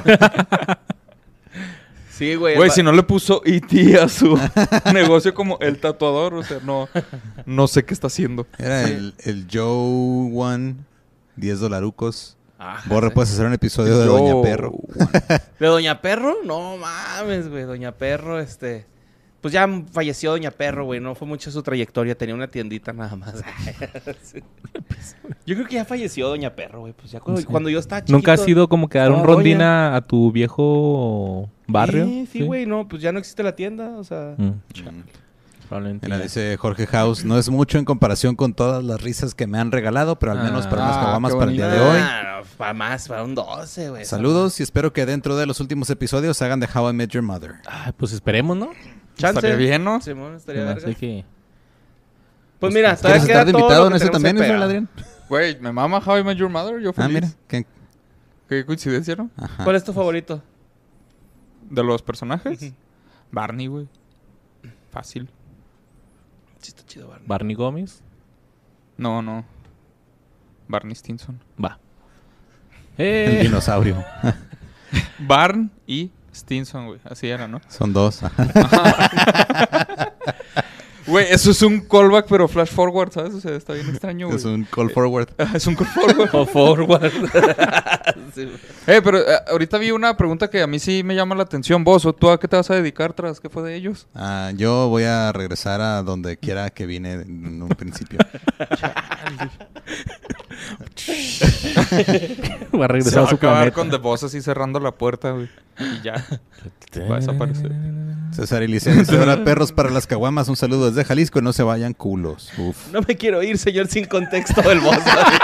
Sí, güey. el Güey, va- si no le puso E T a su negocio como el tatuador, o sea, no, no sé qué está haciendo. Era Sí. el, el Joe One, diez dolarucos. Ajá, Borre, sí. puedes hacer un episodio de Yo- Doña Perro. ¿De Doña Perro? No mames, güey. Doña Perro, este... Pues ya falleció Doña Perro, güey. No fue mucha su trayectoria. Tenía una tiendita nada más. Sí. Yo creo que ya falleció Doña Perro, güey. Pues ya cuando, Sí. cuando yo estaba chiquito... ¿Nunca has ido como que a dar un estaba rondín doña. a, a tu viejo barrio? Sí, sí, güey. No, pues ya no existe la tienda. O sea... Mm, Mm. probablemente Mira, ya. dice Jorge House, no es mucho en comparación con todas las risas que me han regalado, pero al menos para unas Ah, caguamas qué para el día de bonito. hoy. Ah, no, para más, para un doce, güey. Saludos y espero que dentro de los últimos episodios hagan de How I Met Your Mother. Ay, pues esperemos, ¿no? Chance. Estaría bien, ¿no? Simón, estaría Se me verga. hace que... Pues mira, ¿Quieres todavía queda estar de todo invitado lo en que ese tenemos también, que Israel pegar. Adrián? Güey, me mama How I Met Your Mother, yo Ah, feliz. mira. ¿qué? Qué coincidencia, ¿no? Ajá. ¿Cuál es tu favorito? De los personajes. Ujú. Barney, güey. Fácil. Sí, está chido, Barney. Barney Gómez. No, no. Barney Stinson. Va. El Eh, dinosaurio. Barn y Stinson, güey. Así era, ¿no? Son dos. Güey, eso es un callback, pero flash forward, ¿sabes? O sea, está bien extraño, güey. Es un call forward. Es un call forward. O forward. Sí, güey. Eh, pero eh, ahorita vi una pregunta que a mí sí me llama la atención. Vos, ¿o tú a qué te vas a dedicar tras qué fue de ellos? Ah, yo voy a regresar a donde quiera que vine en un principio. va a regresar Se va a su a acabar planeta. con The Boss así cerrando la puerta, güey. Y ya. Va a desaparecer. César y licencia. Ahora perros para las caguamas. Un saludo desde Jalisco. No se vayan culos. Uf. No me quiero ir, señor, sin contexto del boss.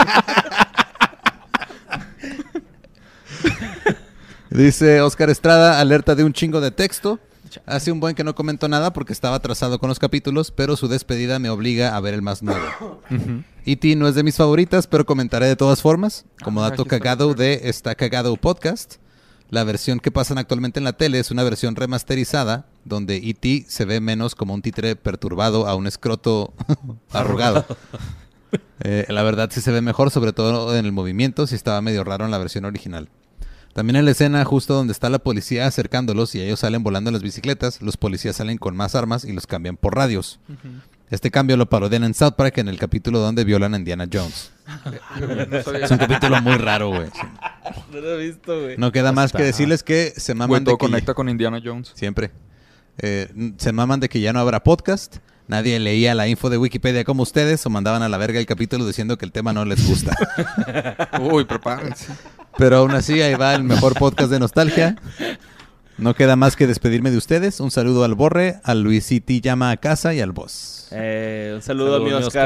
Dice Oscar Estrada, alerta de un chingo de texto. Hace un buen que no comento nada porque estaba atrasado con los capítulos, pero su despedida me obliga a ver el más nuevo. E T no es de mis favoritas, pero comentaré de todas formas. Como Ah, dato aquí está. cagado de Está Cagado Podcast, la versión que pasan actualmente en la tele es una versión remasterizada, donde E T se ve menos como un títere perturbado a un escroto arrugado. Eh, la verdad sí se ve mejor, sobre todo en el movimiento, sí estaba medio raro en la versión original. También en la escena justo donde está la policía acercándolos y ellos salen volando en las bicicletas, los policías salen con más armas y los cambian por radios. Este cambio lo parodian en South Park en el capítulo donde violan a Indiana Jones. Es un capítulo muy raro, güey. Sí. No lo he visto, güey. No queda más Está. que decirles que se maman Güey, de todo que... conecta con Indiana Jones. Siempre. Eh, n- se maman de que ya no habrá podcast. Nadie leía la info de Wikipedia como ustedes o mandaban a la verga el capítulo diciendo que el tema no les gusta. Uy, prepárense. Pero aún así, ahí va el mejor podcast de nostalgia. No queda más que despedirme de ustedes. Un saludo al Borre, al Luisiti Llama a Casa y al Boss. Eh, un saludo a mi Saludos, mi Oscar. Oscar.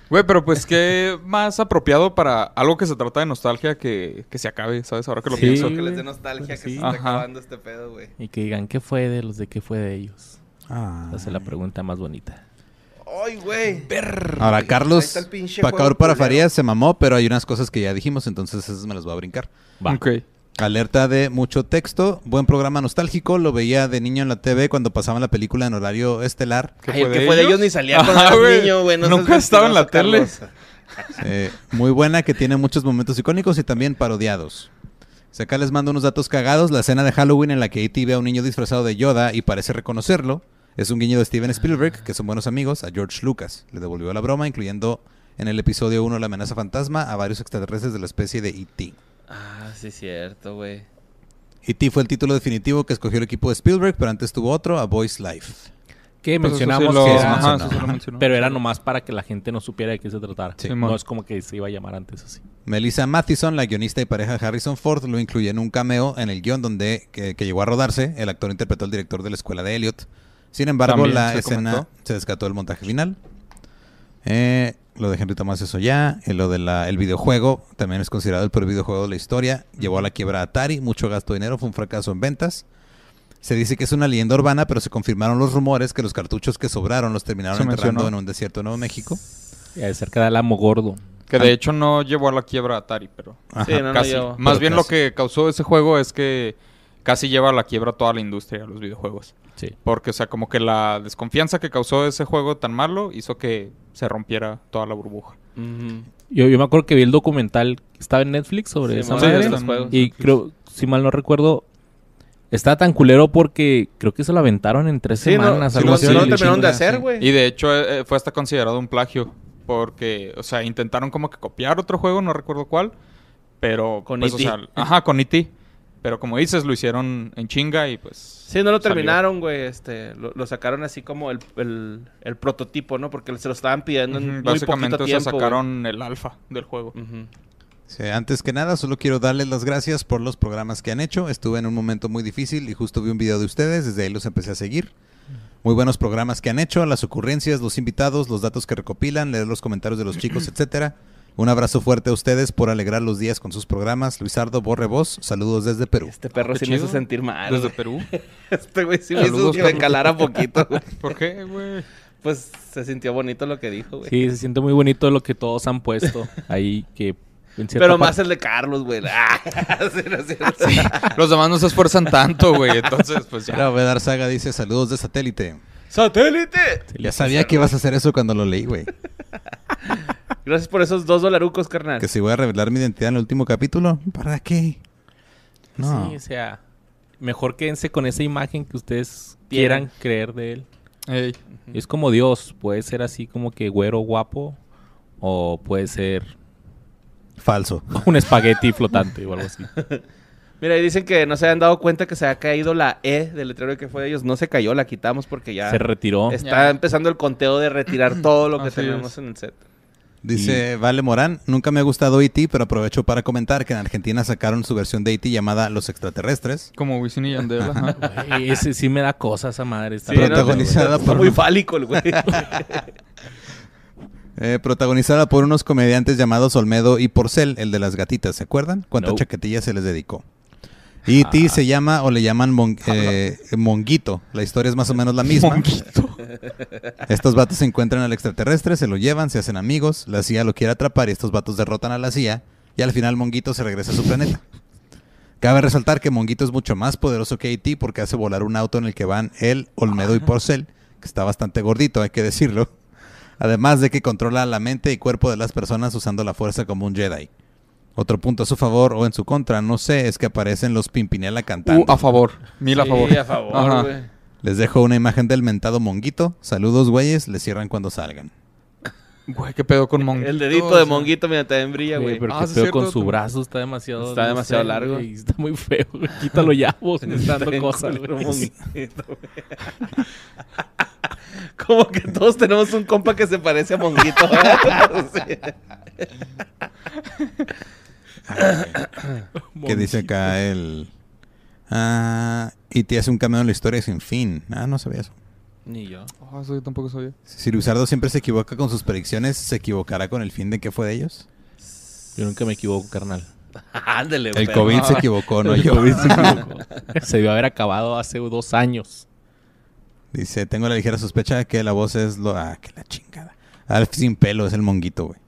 Güey, pero pues qué más apropiado para algo que se trata de nostalgia que, que se acabe, ¿sabes? Ahora que lo Sí, pienso. Que les güey. dé nostalgia Pues que sí. se está Ajá. acabando este pedo, güey. Y que digan, ¿qué fue de los de qué fue de ellos? Ah. Esa es la pregunta más bonita. ¡Ay, güey! Ahora, Ahí Carlos, está el pinche Pacador juego para culero. Farías se mamó, pero hay unas cosas que ya dijimos, entonces esas me las voy a brincar. Va. Ok. Alerta de mucho texto, buen programa nostálgico, lo veía de niño en la T V cuando pasaban la película en horario estelar. ¿Qué Ay, el que fue de ellos ni salía cuando Ajá, eras güey. niño, güey. No Nunca seas estaba en la mentiroso, tele. Carlos. Eh, muy buena, que tiene muchos momentos icónicos y también parodiados. Si acá les mando unos datos cagados, la escena de Halloween en la que E T ve a un niño disfrazado de Yoda y parece reconocerlo, es un guiño de Steven Spielberg, que son buenos amigos, a George Lucas. Le devolvió la broma, incluyendo en el episodio uno La amenaza fantasma a varios extraterrestres de la especie de E T Ah, sí, cierto, güey. E T fue el título definitivo que escogió el equipo de Spielberg, pero antes tuvo otro, A Boy's Life. Que Pues eso sí mencionamos lo- que se era- ajá, mencionó. sí se lo mencionó. pero era nomás para que la gente no supiera de qué se tratara. Sí. No es como que se iba a llamar antes así. Melissa Mathison, la guionista y pareja de Harrison Ford, lo incluyó en un cameo en el guión donde que, que llegó a rodarse. El actor interpretó al director de la escuela de Elliot. Sin embargo, También la se escena comentó. se descartó del montaje final. Eh, lo de Henry Thomas, eso ya. Eh, lo del el videojuego, también es considerado el peor videojuego de la historia. Llevó a la quiebra a Atari, mucho gasto de dinero, fue un fracaso en ventas. Se dice que es una leyenda urbana, pero se confirmaron los rumores que los cartuchos que sobraron los terminaron Se enterrando mencionó. en un desierto de Nuevo México. Y de cerca del Amo Gordo. Que de hecho no llevó a la quiebra a Atari, pero Ajá. Sí, no, no casi. llevó. Más Pero bien casi. lo que causó ese juego es que casi lleva a la quiebra toda la industria de los videojuegos. Sí. Porque, o sea, como que la desconfianza que causó ese juego tan malo hizo que se rompiera toda la burbuja. Ujú. Yo, yo me acuerdo que vi el documental que estaba en Netflix sobre Sí, esa mo- sí, madre. está los en juegos. Y Netflix. creo, si mal no recuerdo, está tan culero porque creo que se lo aventaron en tres Sí, no, semanas. sí, algo no, así. sí, no lo sí, terminaron de chinga, hacer, sí. güey. Y de hecho eh, fue hasta considerado un plagio. Porque, o sea, intentaron como que copiar otro juego, no recuerdo cuál. Pero, Con pues, o E T. sea, ajá, con E T. Pero como dices, lo hicieron en chinga y pues... Sí, no lo salió. terminaron, güey. Este, lo, lo sacaron así como el, el, el prototipo, ¿no? Porque se lo estaban pidiendo en Ujú, muy básicamente, poquito o sea, tiempo, güey. sacaron el alfa del juego. Ujú. Sí, antes que nada, solo quiero darles las gracias por los programas que han hecho. Estuve en un momento muy difícil y justo vi un video de ustedes, desde ahí los empecé a seguir. Muy buenos programas que han hecho, las ocurrencias, los invitados, los datos que recopilan, leer los comentarios de los chicos, etcétera. Un abrazo fuerte a ustedes por alegrar los días con sus programas. Luisardo Borre Voz, saludos desde Perú. Este perro Qué sí me hizo chido. sentir mal. Desde güey. Perú. Este güey sí me hizo Saludos, que me Carlos. calara poquito, güey. ¿Por qué, güey? Pues se sintió bonito lo que dijo, güey. Sí, se siente muy bonito lo que todos han puesto ahí. que en cierta Pero más parte- el de Carlos, güey. Ah, sí, no es cierto. Los demás no se esfuerzan tanto, güey. Entonces, pues ya. Mira, Vedar Saga dice saludos de satélite. ¡Satélite! Sí, Ya sabía que ibas a hacer eso cuando lo leí, güey. Gracias por esos dos dolarucos, carnal. Que si voy a revelar mi identidad en el último capítulo, ¿para qué? No. Sí, o sea, mejor quédense con esa imagen que ustedes Quieran. quieran creer de él. Ey. Es como Dios, puede ser así como que güero guapo o puede ser Falso. un espagueti flotante o algo así. Mira, y dicen que no se habían dado cuenta que se ha caído la E del letrero que fue de ellos. No se cayó, la quitamos porque ya Se retiró. está Ya. empezando el conteo de retirar todo lo que Así tenemos es. en el set. Dice Vale Morán, nunca me ha gustado E T, pero aprovecho para comentar que en Argentina sacaron su versión de E T llamada Los Extraterrestres. Como Wisin y Yandel, ajá. Güey, ese sí me da cosa esa madre. Está Sí, bien, protagonizada Está por- muy fálico el güey. Eh, protagonizada por unos comediantes llamados Olmedo y Porcel, el de las gatitas, ¿se acuerdan? ¿Cuánta No. chaquetilla se les dedicó? E T se llama o le llaman mon- eh, Monguito. La historia es más o menos la misma. Monguito. Estos vatos se encuentran al extraterrestre, se lo llevan, se hacen amigos, la C I A lo quiere atrapar y estos vatos derrotan a la C I A y al final Monguito se regresa a su planeta. Cabe resaltar que Monguito es mucho más poderoso que E T porque hace volar un auto en el que van él, Olmedo y Porcel, que está bastante gordito, hay que decirlo. Además de que controla la mente y cuerpo de las personas usando la fuerza como un Jedi. Otro punto a su favor o en su contra, no sé, es que aparecen los Pimpinela cantando. Uh, a favor. Mil a favor. Sí, a favor, Ajá. güey. Les dejo una imagen del mentado Monguito. Saludos, güeyes, les cierran cuando salgan. Güey, qué pedo con Monguito. El dedito o sea. de Monguito, mira, también brilla, Güey, güey. pero Ah, qué sí, feo cierto, con su tú- brazo, está demasiado... Está no demasiado sé, largo. güey, está muy feo, güey. Quítalo ya, vos. Me está dando bien cosas, culero, güey. Monguito, güey. Como que todos tenemos un compa que se parece a Monguito. Sí. ¿Qué dice acá el... Ah, E T hace un cameo en la historia sin fin. Ah, no sabía eso. Ni yo. Oh, eso yo tampoco sabía. Si Luisardo siempre se equivoca con sus predicciones, ¿se equivocará con el fin de qué fue de ellos? Yo nunca me equivoco, carnal. Ándale, El perro. COVID se equivocó, no El yo. COVID se equivocó. Se debió haber acabado hace dos años. Dice, tengo la ligera sospecha de que la voz es lo... Ah, que la chingada. Alf sin pelo, es el monguito, güey.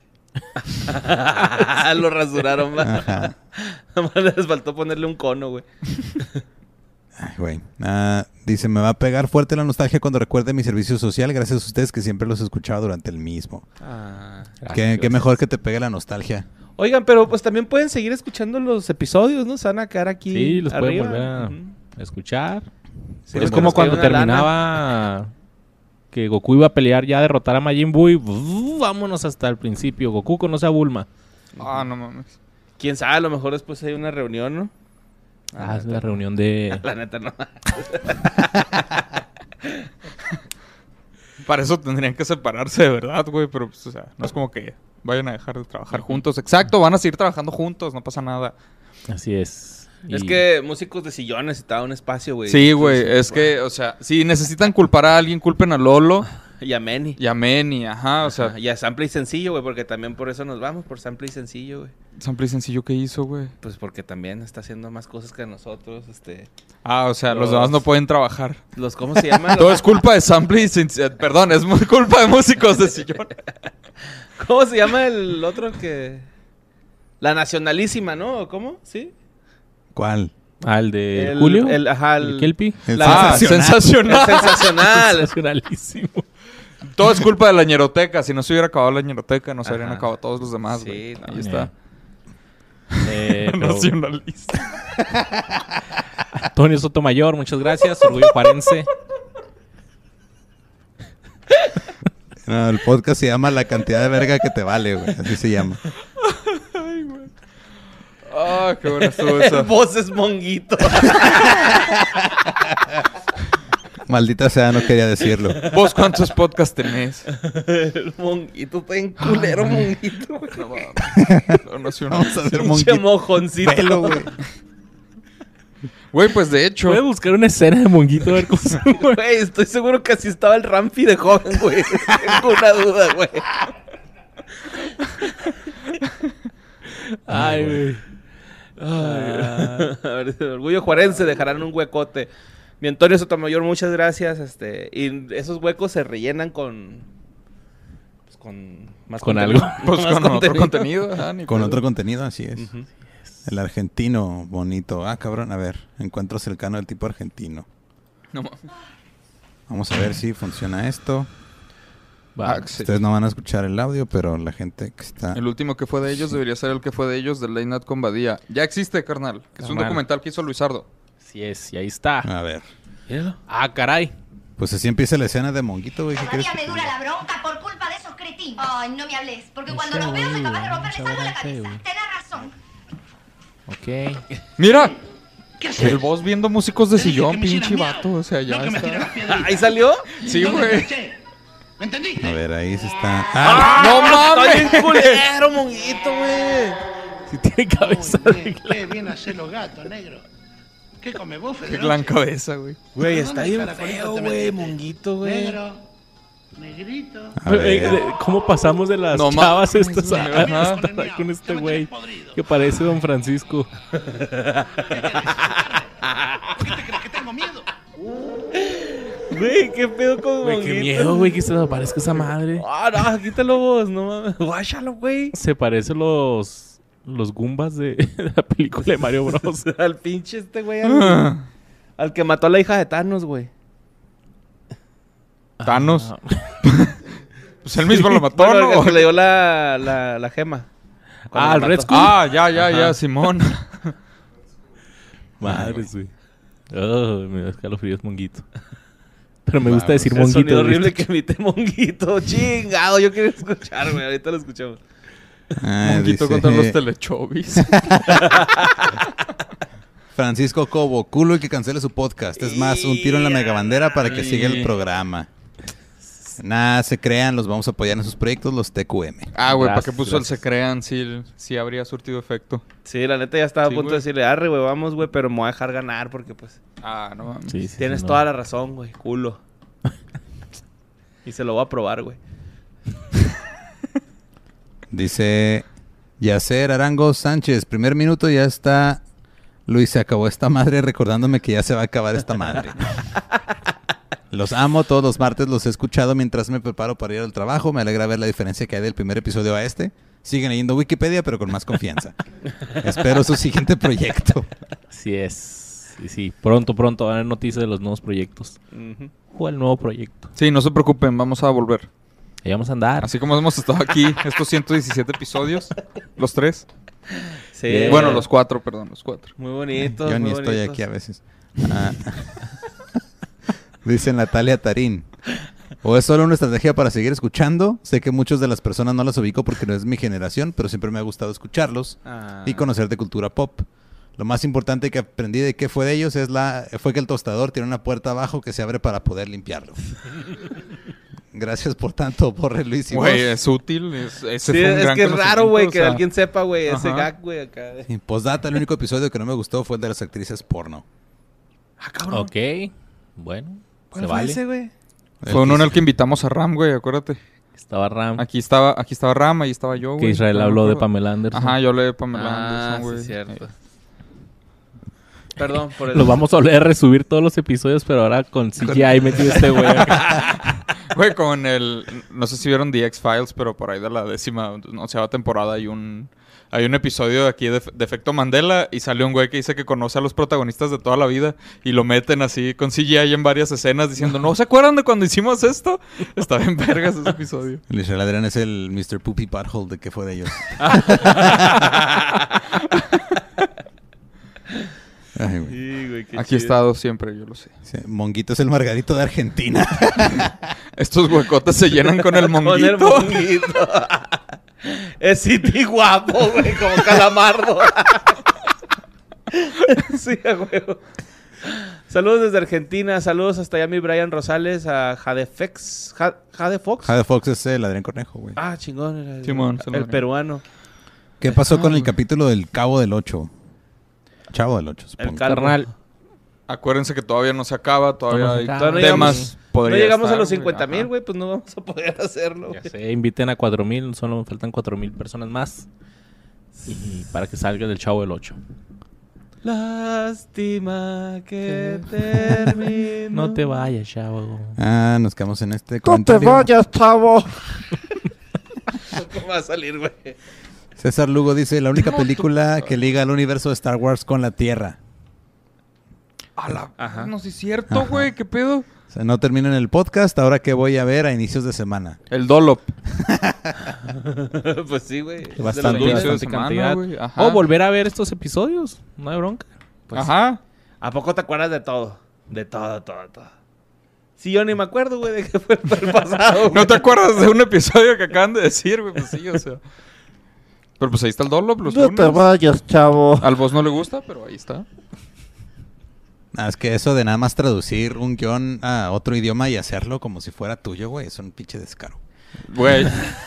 Lo rasuraron, va. Ajá. Nomás les faltó ponerle un cono, güey. Ay, güey. Ah, dice, me va a pegar fuerte la nostalgia cuando recuerde mi servicio social, gracias a ustedes que siempre los escuchaba durante el mismo. Ah. Qué, qué mejor que te pegue la nostalgia. Oigan, pero pues también pueden seguir escuchando los episodios, ¿no? Se van a quedar aquí Sí, los pueden arriba. volver a Ujú. escuchar. Sí, es les como podemos cuando caer una terminaba que Goku iba a pelear ya a derrotar a Majin Buu y ¡uh! Vámonos hasta el principio. Goku conoce a Bulma. Ah, no mames. Quién sabe, a lo mejor después hay una reunión, ¿no? Ah, es la reunión de... La neta no. Para eso tendrían que separarse de verdad, güey. Pero, pues, o sea, no es como que vayan a dejar de trabajar juntos. Exacto, van a seguir trabajando juntos, no pasa nada. Así es. Es Y- que músicos de sillón necesitaban un espacio, güey. Sí, güey, Entonces, es que, o sea, si necesitan culpar a alguien, culpen a Lolo Y a Manny. y a Manny, ajá, o sea, Ajá, y a Sample y Sencillo, güey, porque también por eso nos vamos, por Sample y Sencillo, güey. Sample y Sencillo, ¿qué hizo, güey? Pues porque también está haciendo más cosas que nosotros, este... Ah, o sea, los, Los- demás no pueden trabajar. Los, ¿cómo se llaman? Todo es culpa de Sample y Sencillo. Perdón, es muy culpa de músicos de sillón. ¿Cómo se llama el otro que...? La Nacionalísima, ¿no? ¿O ¿Cómo? ¿Sí? ¿Cuál? Ah, el de El- Julio. el- ajá, el el- Kelpie. El La- Ah, sensacional. sensacional. Es sensacional. Sensacionalísimo. Todo es culpa de la ñeroteca. Si no se hubiera acabado la ñeroteca, no se habrían Ajá. acabado todos los demás, güey. Sí, no, Ahí ya. está. Eh, pero- Nacionalista. Antonio Sotomayor, muchas gracias. Orgullo Juarense. No, el podcast se llama La cantidad de verga que te vale, güey. Así se llama. Ah, qué buena estuvo esa. Voces monguito. Maldita sea, no quería decirlo. ¿Vos cuántos podcasts tenés? El monguito está en culero, monguito. güey. No mames. Lo nacional. Vamos a ver, Pinche monguito. mojoncito. Velo, güey. Güey, pues de hecho. Voy a buscar una escena de Monguito a ver cómo se mueve. Güey, estoy seguro que así estaba el Rampi de joven, güey. Tengo una duda, güey. Ay, güey. Ah, a ver, Orgullo Juarense dejarán un huecote. Mi Antonio Sotomayor, muchas gracias. Este, y esos huecos se rellenan con. Pues con más Con contenido. algo. Pues Más con otro contenido. ajá, ni Con pedo. otro contenido, así es. Ujú. El argentino, bonito. Ah, cabrón, a ver. Encuentro cercano del tipo argentino. No mames. Vamos a ver si funciona esto. Va. Ah, sí. Ustedes no van a escuchar el audio, pero la gente que está... El último que fue de ellos debería ser el que fue de ellos de Late Night con Badía. Ya existe, carnal. Es un Carnal. documental que hizo Luisardo. Así es, y ahí está. A ver. Míralo. Ah, caray. Pues así empieza la escena de Monguito, güey. ¿Qué quieres Todavía que me te dura diga? la bronca por culpa de esos cretinos. Ay, no me hables, porque cuando Ese los veo soy güey, capaz de romperles ese algo la güey, cabeza. güey. Tenés razón. Ok. ¡Mira! ¿Qué haces? El voz viendo músicos de Te dije sillón, que me hiciera pinche miedo. vato. O sea, ya No que me tire está. las piedritas. ¿Ahí salió? Sí, ¿Dónde güey. empecé? ¿Me entendiste? A ver, ahí se está... ¡Ah! ¡No Está bien mames! culero, monguito, güey. Si tiene cabeza Muy de bien, clavo. qué bien hacer los gatos, negro. ¿Qué come bufe? Qué gran cabeza, güey. Güey, ¿Dónde está bien caracolito feo, te güey, metiste? monguito, güey. Negro, negrito. A ver. Eh, de- ¿Cómo pasamos de las No chavas mames, estas güey. a, Ajá. a estar con este güey que parece Don Francisco? ¿Por qué te crees que tengo miedo? Güey, qué pedo con Güey, monguito. qué miedo, güey, que se le parezca esa madre. Ah, no, quítalo vos, no mames. Guáchalo, güey. Se parece los los Goombas de, de la película de Mario Bros. Al pinche este, güey. Al, al que mató a la hija de Thanos, güey. Thanos. Ah, Pues él mismo lo mató, Bueno, ¿no? el que le dio la, la, la gema. Cuando Ah, lo el Red mató. Skull. Ah, ya, ya, Ajá. ya, Simón. Madres, güey. Oh, me da escalofríos Monguito. Pero me gusta Vamos. decir El Monguito. sonido horrible ¿viste? que emite monguito. Chingado, yo quiero escuchar, güey. Ahorita lo escuchamos. Ah, Monguito dice, contra los telechovis. Francisco Cobo, culo y que cancele su podcast. Es más, un tiro en la megabandera para que siga el programa. Nada, se crean, los vamos a apoyar en sus proyectos, los T Q M. Ah, güey, ¿para Gracias, qué puso el gracias. se crean si, si habría surtido efecto? Sí, la neta ya estaba Sí, a punto güey. de decirle, arre, güey, vamos, güey, pero me voy a dejar ganar porque, pues, Ah, no mames. Sí, sí, tienes sí, no. toda la razón, güey, culo. Y se lo voy a probar, güey. Dice Yacer Arango Sánchez. Primer minuto ya está... Luis, se acabó esta madre recordándome que ya se va a acabar esta madre. Los amo, todos los martes los he escuchado mientras me preparo para ir al trabajo. Me alegra ver la diferencia que hay del primer episodio a este. Siguen leyendo Wikipedia, pero con más confianza. Espero su siguiente proyecto. Así es. Sí, sí. Pronto, pronto van a haber noticias de los nuevos proyectos. Ujú. O el nuevo proyecto. Sí, no se preocupen, vamos a volver. Ahí vamos a andar. Así como hemos estado aquí estos ciento diecisiete episodios, los tres. Sí. Eh, Bueno, los cuatro, perdón, los cuatro. Muy bonitos, Yo ni muy estoy bonitos. aquí a veces. Ah. Dice Natalia Tarín. ¿O es solo una estrategia para seguir escuchando? Sé que muchas de las personas no las ubico porque no es mi generación, pero siempre me ha gustado escucharlos Ah. y conocer de cultura pop. Lo más importante que aprendí de qué fue de ellos es la fue que el tostador tiene una puerta abajo que se abre para poder limpiarlo. Gracias por tanto, Borre Luis y vos. Güey, es útil. Es, ese Sí, fue un es gran que es raro, güey, conocimiento, que o sea, alguien sepa, güey, ese Ajá. gag, güey, acá. Y postdata, el único episodio que no me gustó fue el de las actrices porno. Ah, cabrón. Ok. Bueno, ¿Cuál se fue vale. ese, güey? Fue uno en el que invitamos a Ram, güey, acuérdate. Estaba Ram. Aquí estaba, aquí estaba Ram, ahí estaba yo, güey. Que Israel No me habló de acuerdo. Pamela Anderson. Ajá, yo hablé de Pamela Ah, Anderson, güey. sí, cierto. Eh, Perdón por el... Los vamos a volver a resubir todos los episodios, pero ahora con C G I metido este güey. Güey, con el... No sé si vieron The X-Files, pero por ahí de la décima, onceava temporada hay un... Hay un episodio aquí de, de Efecto Mandela y sale un güey que dice que conoce a los protagonistas de toda la vida y lo meten así con C G I en varias escenas diciendo, ¿no se acuerdan de cuando hicimos esto? Está bien vergas ese episodio. El Israel Adrián es el mister Poopy Butthole de qué fue de ellos. Ay, güey. Sí, güey, qué Aquí he chido. estado siempre, yo lo sé. Sí, Monguito es el Margarito de Argentina. Estos huecotes se llenan con el monguito. Con el monguito. Es City guapo, güey, como calamardo. Sí, a huevo. Saludos desde Argentina, saludos hasta allá mi Brian Rosales, a Jadefex, Ja- Jade Fox. Jade Fox es el Adrián Cornejo, güey. Ah, chingón, era el, Simón, el saludos. peruano. ¿Qué pasó con el capítulo del Cabo del Ocho? Chavo del Ocho, El supongo. calvo. Carnal. Acuérdense que todavía no se acaba, todavía No se hay acaba. Todavía no temas. llegamos- podría No llegamos estar, a los güey, cincuenta mil, ajá. güey, pues no vamos a poder hacerlo. Ya güey. sé, inviten a cuatro mil, solo me faltan cuatro mil personas más. Y para que salga del Chavo del ocho. Lástima que terminó. No te vayas, Chavo. Ah, nos quedamos en este comentario. chavo. ¿Cómo va a salir, güey? César Lugo dice, la única película que liga al universo de Star Wars con la Tierra. A la... Ajá. No, sí es cierto, güey, ¿qué pedo? O sea, no termina en el podcast, ahora que voy a ver a inicios de semana. El Dolop. Pues sí, güey. Bastante, Inicio de bastante semana, cantidad. güey, ajá. O volver a ver estos episodios. No hay bronca. Pues, Ajá. ¿A poco te acuerdas de todo? De todo, todo, todo. Sí, yo ni me acuerdo, güey, de qué fue el pasado. ¿No te acuerdas de un episodio que acaban de decir, güey? Pues sí, o sea. Pero pues ahí está el Dolop, los lunes. vayas, chavo. Al vos no le gusta, pero ahí está. Ah, es que eso de nada más traducir un guión a otro idioma y hacerlo como si fuera tuyo, güey, es un pinche descaro. Güey.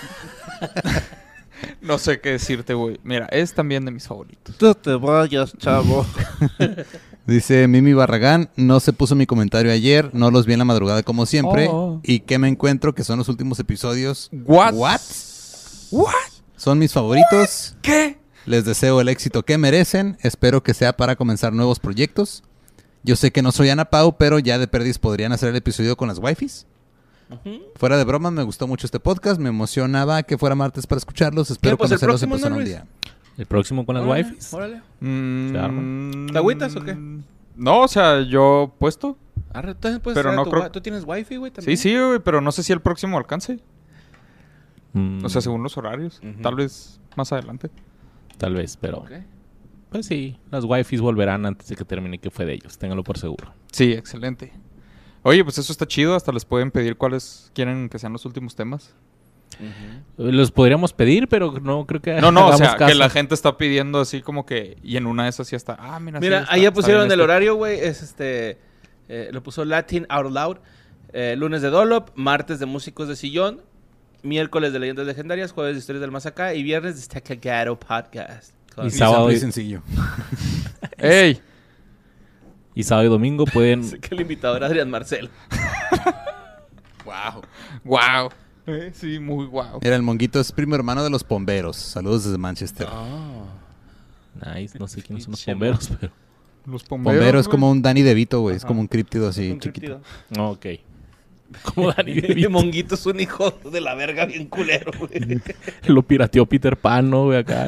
No sé qué decirte, güey. Mira, es también de mis favoritos. No te vayas, chavo. Dice Mimi Barragán, no se puso mi comentario ayer, no los vi en la madrugada como siempre. Oh. ¿Y qué me encuentro? Que son los últimos episodios. What? What? What? Son mis favoritos. ¿Qué? Les deseo el éxito que merecen. Espero que sea para comenzar nuevos proyectos. Yo sé que no soy Ana Pau, pero ya de perdis podrían hacer el episodio con las wifis. Fuera de broma, me gustó mucho este podcast. Me emocionaba que fuera martes para escucharlos. Espero pues el conocerlos en próximo, ¿no, persona un Luis? día. El próximo con las Órale, wifis. Órale. Mm, ¿Se arma? ¿Te agüitas o qué? No, o sea, yo puesto. Arre, entonces puedes Pero traer no tu creo- wi- ¿Tú tienes wifi, güey, Sí, también? sí, güey, pero no sé si el próximo alcance. Mm, O sea, según los horarios. Ujú. Tal vez más adelante. Tal vez, pero... Ok. Pues sí, las wifis volverán antes de que termine que fue de ellos. Ténganlo por seguro. Sí, excelente. Oye, pues eso está chido. Hasta les pueden pedir cuáles quieren que sean los últimos temas. Ujú. Los podríamos pedir, pero no creo que No, no, o hagamos sea, que caso. la gente está pidiendo así como que... Y en una de esas sí está... Ah, mira, sí, Mira, está- ahí ya está pusieron bien el este. horario, güey. Es este. Eh, lo puso Latin Out Loud. Eh, lunes de Dolop, martes de Músicos de Sillón, miércoles de Leyendas Legendarias, jueves de Historias del Más Acá y viernes de Staccato Podcast. Con- Y Y sábado simple y y- sencillo. ¡Ey! Y sábado y domingo pueden... Sé que el invitado era Adrián Marcelo. Wow. Wow. Wow. Eh, sí, muy wow. Mira, el monguito es primo hermano de los bomberos. Saludos desde Manchester. Nice, no sé quiénes son los Pinche bomberos, pero... Los Bombero es güey. como un Danny DeVito, güey. Es Ajá. como un críptido así, Un chiquito. criptido. Ok. Como Dani Y DeVito. Monguito es un hijo de la verga bien culero, güey. Lo pirateó Peter Pan, ¿no, güey? Acá.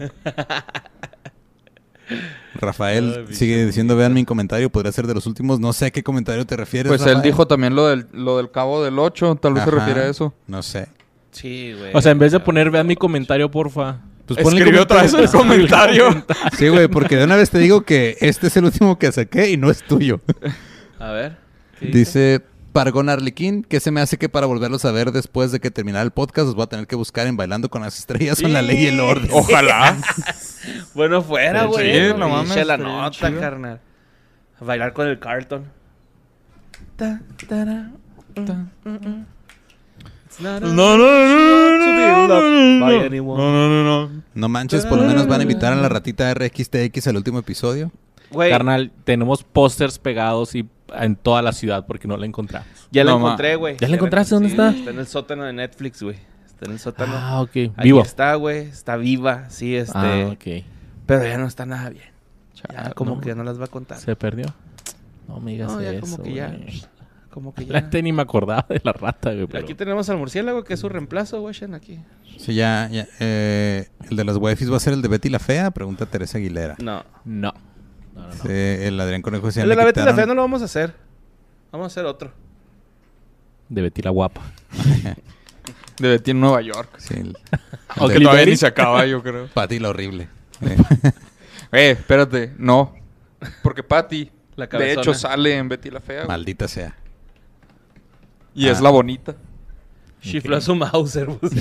Rafael sigue diciendo, vean mi comentario, podría ser de los últimos. No sé a qué comentario te refieres, Pues él Rafael. dijo también lo del, lo del cabo del ocho. Tal vez se Ajá. refiere a eso. No sé. Sí, güey. O sea, en vez de poner, vean mi comentario, porfa. Pues ponle Escribe otra vez el comentario. Sí, güey, porque de una vez te digo que este es el último que saqué y no es tuyo. A ver. ¿qué Dice Pargón Arlequín, que se me hace que para volverlos a ver después de que terminara el podcast los voy a tener que buscar en Bailando con las Estrellas o en La Ley y el Orden. Ojalá. Bueno, fuera, Sí, güey. no mames, Pinche la estaría bien nota, chido. carnal. A bailar con el Carlton. Ta, tara, mm, mm, mm. It's not a- No, no, no, to be no, loved no, by no. anyone. No, no, no, no. No manches, por lo menos van a invitar a la ratita R X T X al último episodio. Güey, Carnal, tenemos pósters pegados y en toda la ciudad porque no la encontramos. ya la No, ma. encontré, güey. ¿Ya la encontraste? ¿Dónde Sí, está? Está en el sótano de Netflix, güey. Está en el sótano. Ah, ok. Ahí Vivo. está, güey. Está viva, sí, este. Ah, ok. Pero ya no está nada bien. Ya Chale, como no. que ya no las va a contar. ¿Se perdió? No me digas No, ya eso, como que ya. güey. Como que La ya. neta ni me acordaba de la rata, güey. Pero... Aquí tenemos al murciélago, que es su reemplazo, güey, Shen, aquí. Sí, ya, ya. eh, el de las wifis va a ser el de Betty la Fea, pregunta Teresa Aguilera. No. No. No, no, no. Sí, el Adrián Conejo decía, El de le la Betty la quitaron- Fea no lo vamos a hacer. Vamos a hacer otro. De Betty la guapa. De Betty en Nueva York. Sí, el- Aunque ¿Ugly todavía Betty? ni se acaba, yo creo. Patty la horrible. Eh, Eh, espérate. No. Porque Patty, La de cabezona. hecho, sale en Betty la Fea. güey. Maldita sea. Y Ah. es la bonita. Chifló a su Mauser, pues.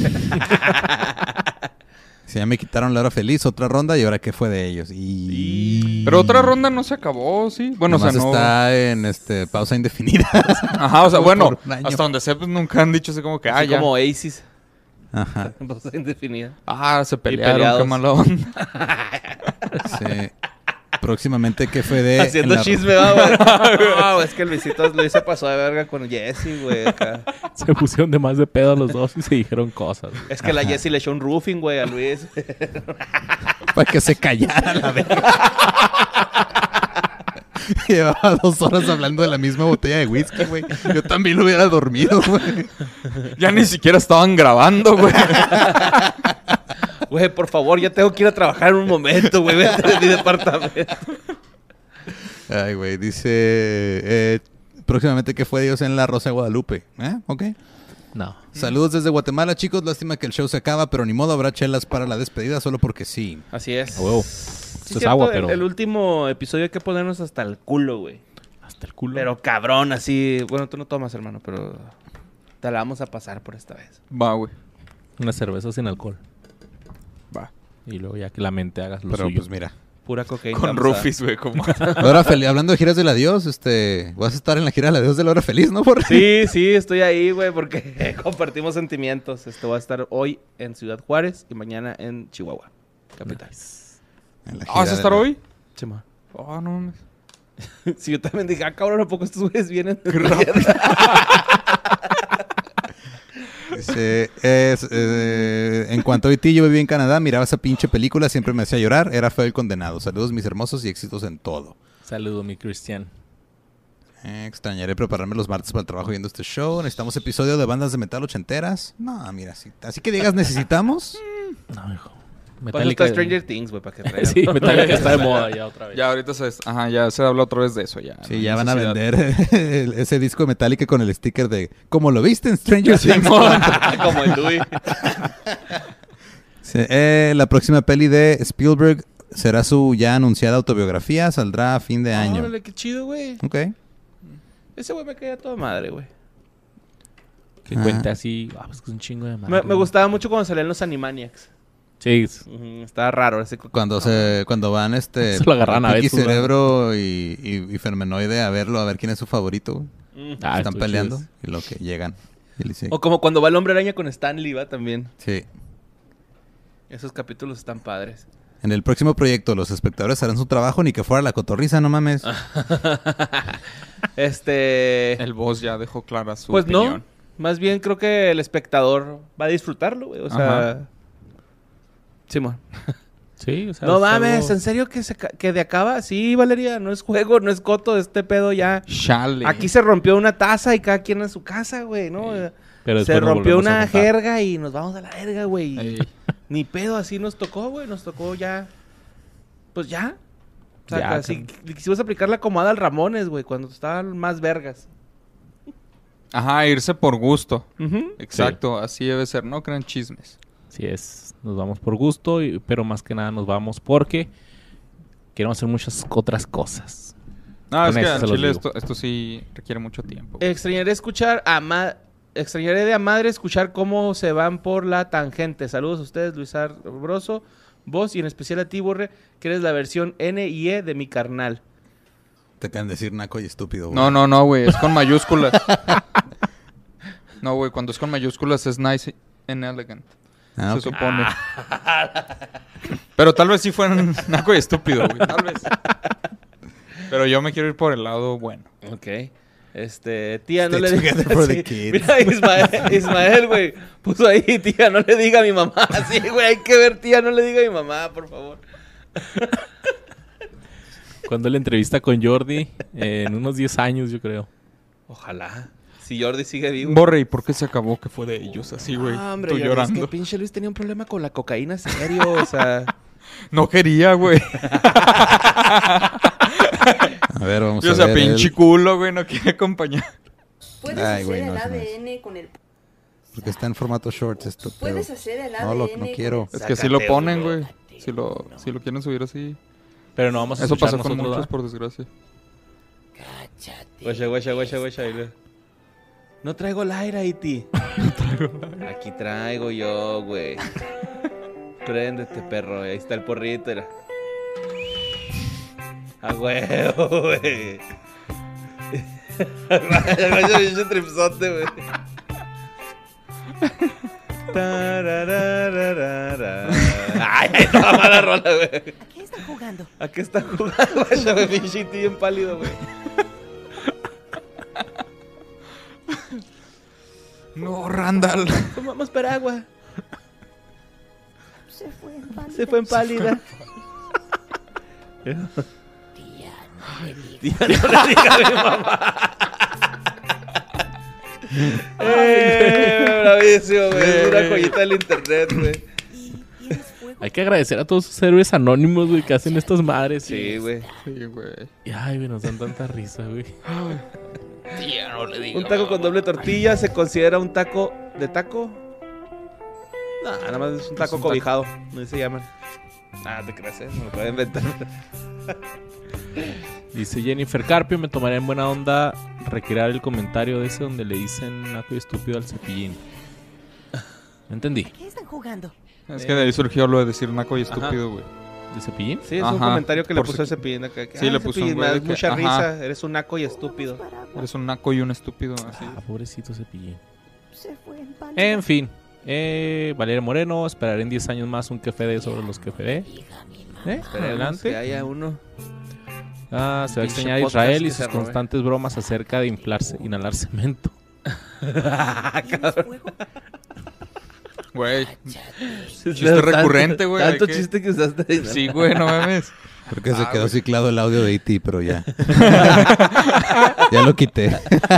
Si ya me quitaron la hora feliz, otra ronda, y ahora qué fue de ellos. Y... Pero otra ronda no se acabó, ¿sí? Bueno, o sea, Nomás no... está en este pausa indefinida. Ajá, o sea, Como bueno, por un año. hasta donde sé, pues nunca han dicho así como que, ah, Así ya. como Oasis. Ajá. Pausa indefinida. Ah, se pelearon, peleados. qué mala onda. Sí. Próximamente, ¿qué fue de...? Haciendo en la- chisme, va, güey. No, es que Luisito Luis se pasó de verga con Jessie, güey. acá. Se pusieron de más de pedo los dos y se dijeron cosas. güey. Es que la Jessie le echó un roofing, güey, a Luis. Para que se callara la verga. Llevaba dos horas hablando de la misma botella de whisky, güey. Yo también lo hubiera dormido, güey. Ya ni siquiera estaban grabando, güey. Güey, por favor, ya tengo que ir a trabajar en un momento, güey. Vete de mi departamento. Ay, güey, dice... eh, próximamente, ¿qué fue de ellos en La Rosa de Guadalupe? ¿Eh? Ok. No. Saludos desde Guatemala, chicos. Lástima que el show se acaba, pero ni modo, habrá chelas para la despedida solo porque sí. Así es. A huevo. Sí, Esto es cierto, agua, el- pero... El, último episodio hay que ponernos hasta el culo, güey. Hasta el culo. Pero cabrón, así... Bueno, tú no tomas, hermano, pero... Te la vamos a pasar por esta vez. Va, güey. Una cerveza sin alcohol. Va. Y luego ya que la mente hagas lo Pero suyo. pues mira. Pura cocaína. Con vamos a- Rufis, güey, como... Ahora, fel- hablando de giras del adiós, este... Vas a estar en la gira del adiós de la hora feliz, ¿no? Por... Sí, sí, estoy ahí, güey, porque compartimos sentimientos. Esto va a estar hoy en Ciudad Juárez y mañana en Chihuahua, capital. En la Ah, ¿vas gira a estar de la- hoy? Chema. Oh, no mames. Sí, yo también dije, ah, cabrón, ¿a poco estos güeyes vienen? Dice, es, eh, en cuanto a ti, yo viví en Canadá, miraba esa pinche película, siempre me hacía llorar, era feo el condenado. Saludos, mis hermosos, y éxitos en todo. Saludo, mi Cristian. Eh, extrañaré prepararme los martes para el trabajo viendo este show. Necesitamos episodio de bandas de metal ochenteras. No, mira, así, así que digas, necesitamos. No, hijo. Pues está Stranger Things, güey, para que traigan. Sí, Metallica está de moda ya otra vez. Ya ahorita se... Ajá, ya se habla otra vez de eso, ya. Sí, no ya hay van a necesidad. vender el- ese disco de Metallica con el sticker de como lo viste en Stranger Things. Como el Dewey. Sí, eh, la próxima peli de Spielberg será su ya anunciada autobiografía, saldrá a fin de año. Órale, qué chido, güey. Ok. Ese güey me caía toda madre, güey. Que Ah. cuente así. Ah, pues que es un chingo de madre. Me, me gustaba mucho cuando salían los Animaniacs. Sí. Ujú, estaba raro. Ese... Cuando se cuando van este Se lo agarran a Pinky besos, ¿verdad? Cerebro y, y, y Fermenoide a verlo, a ver quién es su favorito. Mm. Ah, Están estuvo peleando chido. y lo que llegan. Y le dice, O como cuando va el Hombre Araña con Stanley, va también. sí. Esos capítulos están padres. En el próximo proyecto los espectadores harán su trabajo ni que fuera la cotorriza, no mames. Este... El boss ya dejó clara su Pues opinión. no. Más bien creo que el espectador va a disfrutarlo, güey. O sea... Ajá. Simón. Sí, o sea, No es mames, algo- ¿en serio que, se ca- que de acaba? Sí, Valeria, no es juego, no es coto, este pedo ya... Chale. Aquí se rompió una taza y cada quien en su casa, güey, ¿no? Sí. Pero Se después nos rompió volvemos a una juntar. jerga y nos vamos a la verga, güey. Ey. Ni pedo, así nos tocó, güey. Nos tocó ya. Pues ya. O sea, Ya, casi cabrón. le quisimos aplicar la comada al Ramones, güey, cuando estaban más vergas. Ajá, irse por gusto. Ujú. Exacto, así debe ser. No crean chismes. Así es, nos vamos por gusto, y- pero más que nada nos vamos porque queremos hacer muchas otras cosas. No, es Con que eso al se los chile digo. esto, esto sí requiere mucho tiempo. Extrañaré escuchar a ma- Extrañaré de a madre escuchar cómo se van por la tangente. Saludos a ustedes, Luis Arbroso, vos y en especial a ti, Borre, que eres la versión N y E de mi carnal. Te acaban de decir naco y estúpido, güey. No, no, no, güey. Es con mayúsculas. No, güey. Cuando es con mayúsculas es nice and elegant. Ah, Se ok. supone. Pero tal vez sí fueran naco y estúpido, güey. Tal vez. Pero yo me quiero ir por el lado bueno. Ok. Este, tía, no Stay le digas together for the así. kids. Mira, Ismael, Ismael, güey, puso ahí, tía, no le diga a mi mamá. Sí, güey, hay que ver, tía, no le diga a mi mamá, por favor. Cuando la entrevista con Jordi, eh, en unos diez años, yo creo. Ojalá. Si Jordi sigue vivo. Borre, ¿y por qué se acabó que fue de ellos así, güey? Ah, hombre, Tú Jordi, llorando. es que pinche Luis tenía un problema con la cocaína serio, o sea... No quería, güey. A ver, vamos O a sea, ver. pinche el- culo, güey. No quiere acompañar. Puedes Ay, hacer güey, el no, eso no es. A D N con el... Porque está en formato shorts esto. Pero... Puedes hacer el No, lo- A D N no con quiero. el- Es que así lo Sácate, ponen, bro. güey. Si lo, si lo quieren subir así. Pero no vamos a Eso escuchar pasó con nosotros, muchos, ¿verdad? por desgracia. Guacha, guacha, guacha, guacha. y le- No traigo el aire, Iti. Aquí traigo yo, güey. Préndete, perro. Ahí está el porrito. Era. A huevo, güey. Guacha, pinche tripsote, güey. Tararararara. Ay, ay, toda mala rola, güey. ¿A qué están jugando? ¿A qué está jugando, guacha, güey? Pinche Iti bien pálido, güey. No, Randall. Tomamos para agua. Se fue en pálida. Se fue en pálida. Tía, no le digas. Tía, no le diga a mi mamá. eh, bravísimo, güey. Es una joyita del internet, güey. ¿Tienes fuego? Hay que agradecer a todos esos héroes anónimos, güey, que hacen estas madres. Sí, güey. Sí, güey. Y, ay, güey, nos dan tanta risa, güey. Un taco con doble tortilla se considera un taco de taco. No, nada más es un taco un taco. cobijado. No se llaman. Ah, te crees, ¿eh? Me lo puedo inventar. Dice Jennifer Carpio, me tomaré en buena onda retirar el comentario de ese donde le dicen naco y estúpido al Cepillín. No entendí. ¿A qué están jugando? Es que de ahí surgió lo de decir naco y estúpido, güey. ¿De Cepillín? Sí, es un Ajá, comentario que le por puso si- ese Cepillín acá. que, Sí, "Ay, le puso un Cepillín, güey me de das que, mucha ajá. risa. Eres un naco y estúpido. Eres un naco y un estúpido, así. Ah, pobrecito Cepillín. Se fue en pálida. En fin. Eh, Valeria Moreno, esperaré en diez años más un Q F D sobre los Q F D. ¿Eh? Esperemos que Adelante. haya uno. Ah, se va a Pinche extrañar a podcast Israel y que sus se robe. constantes bromas acerca de inflarse, inhalar cemento. ¿Tienes fuego? Güey. Chiste Chiste recurrente, güey, Tanto hay que- chiste que usaste. Sí, güey, no mames. Creo que se Ah, quedó güey. ciclado el audio de E T, pero ya. Ya lo quité.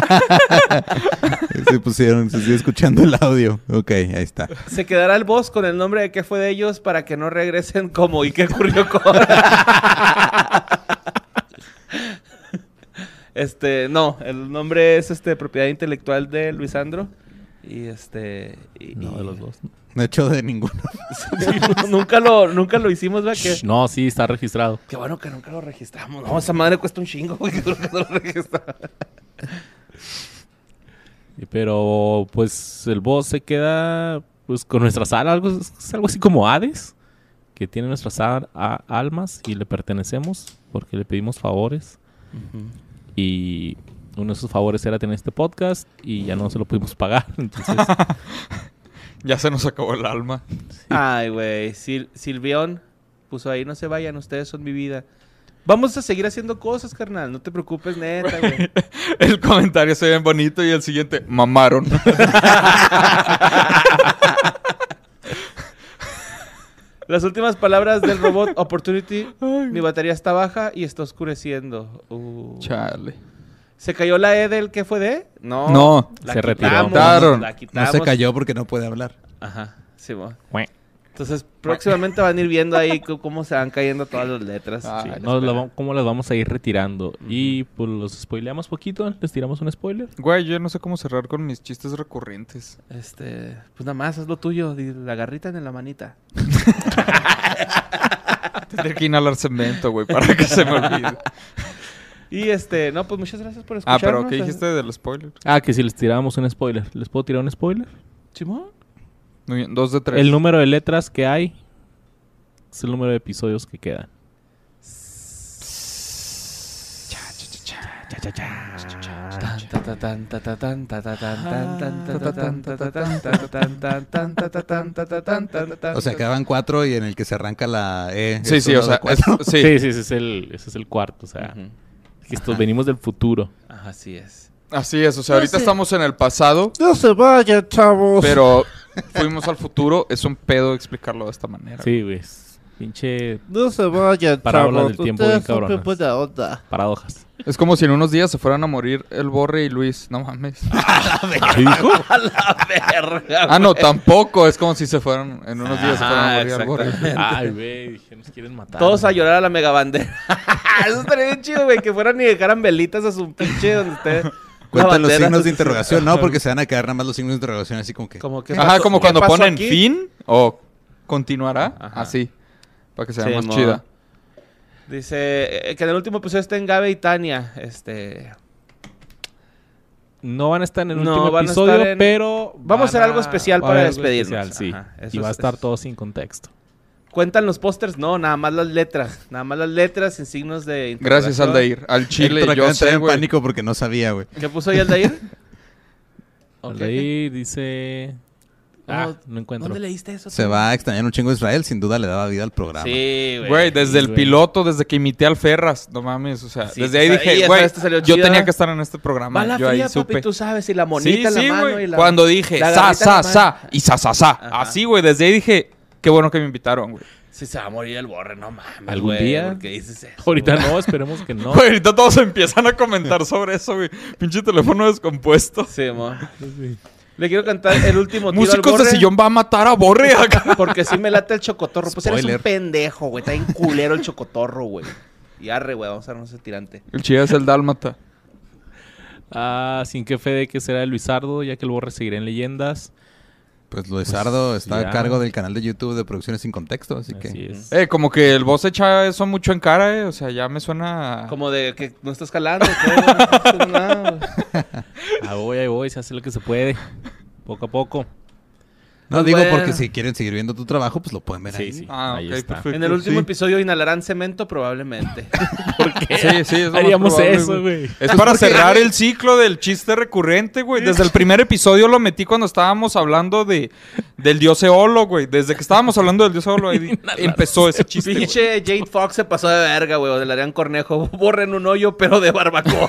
Se pusieron, se sigue escuchando el audio. Ok, ahí está. Se quedará el boss con el nombre de qué fue de ellos para que no regresen como y qué ocurrió con... Este, no, el nombre es este propiedad intelectual de Luisandro. Y este... y- No, y- de los dos. No he hecho de ninguno. Sí, no, nunca, lo, nunca lo hicimos, ¿verdad? Que, Shh, no, sí, está registrado. qué bueno que nunca lo registramos. No, esa madre cuesta un chingo, güey, que nunca lo registramos. Y- Pero, pues, el boss se queda pues con nuestra sala. Algo, es algo así como Hades, que tiene nuestras a- a- almas y le pertenecemos porque le pedimos favores. Y uno de esos favores era tener este podcast y ya no se lo pudimos pagar. Entonces, Ya se nos acabó el alma. Ay, güey. Sil- Silvión puso ahí, no se vayan, ustedes son mi vida. Vamos a seguir haciendo cosas, carnal. No te preocupes, neta, güey. El comentario se ve bien bonito y el siguiente, mamaron. Las últimas palabras del robot Opportunity. Mi batería está baja y está oscureciendo. Uh. Chale. ¿Se cayó la E del que fue de? No. No. La Se retiró. quitamos, la No quitamos. se cayó porque no puede hablar. Ajá, sí, mo. Güey. Entonces, próximamente van a ir viendo ahí c- cómo se van cayendo todas las letras. Ah, Sí, la nos lo va- ¿Cómo las vamos a ir retirando? Y pues los spoileamos poquito. Les tiramos un spoiler. Güey, yo no sé cómo cerrar con mis chistes recurrentes. Este, pues nada más, haz lo tuyo. di- La garrita en la manita. Tendré que inhalar cemento, güey, para que se me olvide. Y este, no, pues muchas gracias por Ah, escucharnos. pero ¿qué dijiste del spoiler? Ah, que si les tirábamos un spoiler. ¿Les puedo tirar un spoiler? Simón. Muy bien, dos de tres. El número de letras que hay es el número de episodios que quedan. O sea, quedaban cuatro y en el que se arranca la E. Sí, es sí, uno o sea, de cuatro. es- Sí, sí. sí, ese es el, ese es el cuarto. O sea, Ujú. que estos venimos del futuro. Ajá, así es. Así es, o sea, ahorita estamos en el pasado, No se vaya, chavos. pero fuimos al futuro. Es un pedo explicarlo de esta manera. Sí, güey. es Pinche No se vaya, Parábolas del tiempo bien cabronas. onda. paradojas. Es como si en unos días se fueran a morir el Borre y Luis. No mames. ¿Qué dijo? A la verga. Ah, no, tampoco. Es como si se fueran, en unos días se fueran a Ajá, morir el Borre. exactamente. Ay, güey. Dije, nos quieren matar. Todos a llorar a la megabandera. Eso estaría bien chido, güey. Que fueran y dejaran velitas a su pinche donde esté. la Cuentan los bandera. signos de interrogación, ¿no? Porque se van a quedar nada más los signos de interrogación así como que... Como que Ajá, pasó- como ¿qué cuando pasó ponen aquí? fin o continuará. Ajá. Así. Para que sea Sí, más mo. chida. Dice eh, que en el último episodio está en Gabe y Tania. Este. No van a estar en el No, último van a episodio, estar en- pero... Vamos a van hacer algo especial va a para haber algo despedirnos. especial, sí. Ajá, eso y va a es- estar eso- todo sin contexto. ¿Cuentan los pósters? No, nada más las letras. Nada más las letras en signos de interrogación. Gracias, Aldair. Al chile, Héctor acaba yo de entrar sé, en güey. pánico porque no sabía, güey. ¿Qué puso ahí Aldair? Ok. Ahí dice... Ah, Oh, no encuentro. ¿Dónde leíste eso? Se tú? va a extrañar un chingo de Israel. Sin duda le daba vida al programa. Sí, güey. Güey, desde Sí, el güey. piloto, desde que imité al Ferras. No mames, o sea, Sí, desde ahí o sea, y dije, esa güey, vez te salió yo chida. tenía que estar en este programa. Va la yo fría, ahí supe. papi, tú sabes. Y la monita Sí, en la sí, mano güey. y la... Cuando dije, la sa, garrita sa, en la sa, mano. y sa, sa, sa. Ajá. Así, güey, desde ahí dije, qué bueno que me invitaron, güey. Sí, se va a morir el borre, no mames. ¿Algún güey, día? ¿por qué dices eso? Ahorita no, esperemos que no. Güey, ahorita todos empiezan a comentar sobre eso, güey. Pinche teléfono descompuesto. Sí, mo. Le quiero cantar el último tiro al Músicos de borre. sillón va a matar a Borre acá. Porque sí me late el chocotorro. Pues eres un Spoiler. pendejo, güey. Está bien culero el chocotorro, güey. Y arre, güey. Vamos a darnos ese tirante. El chida es el dálmata. Ah, sin que fe de que será Luisardo, ya que el borre seguirá en leyendas. Pues Luisardo está ya. a cargo del canal de YouTube de Producciones Sin Contexto, así que... Así es. Eh, como que el voz echa eso mucho en cara, eh. O sea, ya me suena... Como de que no estás jalando. ¿qué? No estás haciendo nada, güey. Ahí voy, ahí voy, se hace lo que se puede. Poco a poco. No, Pues digo bueno. porque si quieren seguir viendo tu trabajo, pues lo pueden ver Sí, ahí. sí. Ah, ahí ok, está. perfecto. En el último Sí. episodio inhalarán cemento, probablemente. Sí, sí, es lo más Haríamos probable, eso, güey. Es para cerrar el ciclo del chiste recurrente, güey. Desde el primer episodio lo metí cuando estábamos hablando de del dios Eolo, güey. Desde que estábamos hablando del dios Eolo, ahí empezó ese chiste, güey. Pinche Jade Fox se pasó de verga, güey. O del Arián Cornejo. Borren un hoyo, pero de barbacoa.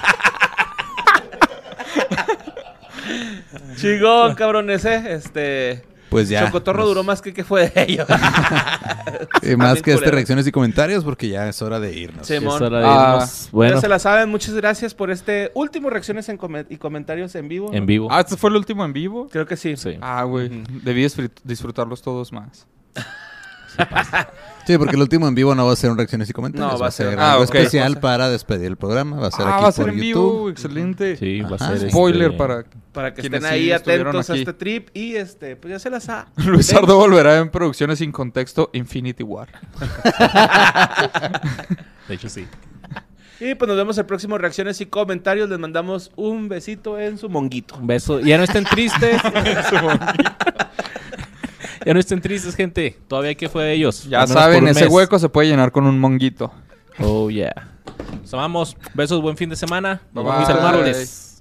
Chingón, cabrones, eh. Este. Pues ya. Chocotorro nos- duró más que que fue de ellos. eh, más que este culero. reacciones y comentarios porque ya es hora de irnos. Sí, Es mon. hora de Ah, irnos. Bueno, Ya se la saben, muchas gracias por este último reacciones en come- y comentarios en vivo. en vivo. Ah, ¿este fue el último en vivo? Creo que sí. Sí. Ah, güey. Debí disfrut- disfrutarlos todos más. Sí, porque el último en vivo no va a ser un reacciones y comentarios. No, va a ser Ah, algo ok. especial para despedir el programa. Va a ser Ah, aquí va a ser por en YouTube. vivo, excelente. Sí, va a Ajá. ser Spoiler este, para Para que quienes estén sí ahí estuvieron atentos a aquí. este trip. Y este, pues ya se la saben. Luisardo volverá en Producciones Sin Contexto Infinity War. De hecho, sí. Y pues nos vemos en próximo reacciones y comentarios. Les mandamos un besito en su monguito. Un beso. Ya no estén tristes. Ya no estén tristes, gente. Todavía que fue de ellos. Ya Al menos saben, por un ese mes. hueco se puede llenar con un monguito. Oh, yeah. Los amamos. Besos, buen fin de semana. Nos Bye. vemos el martes.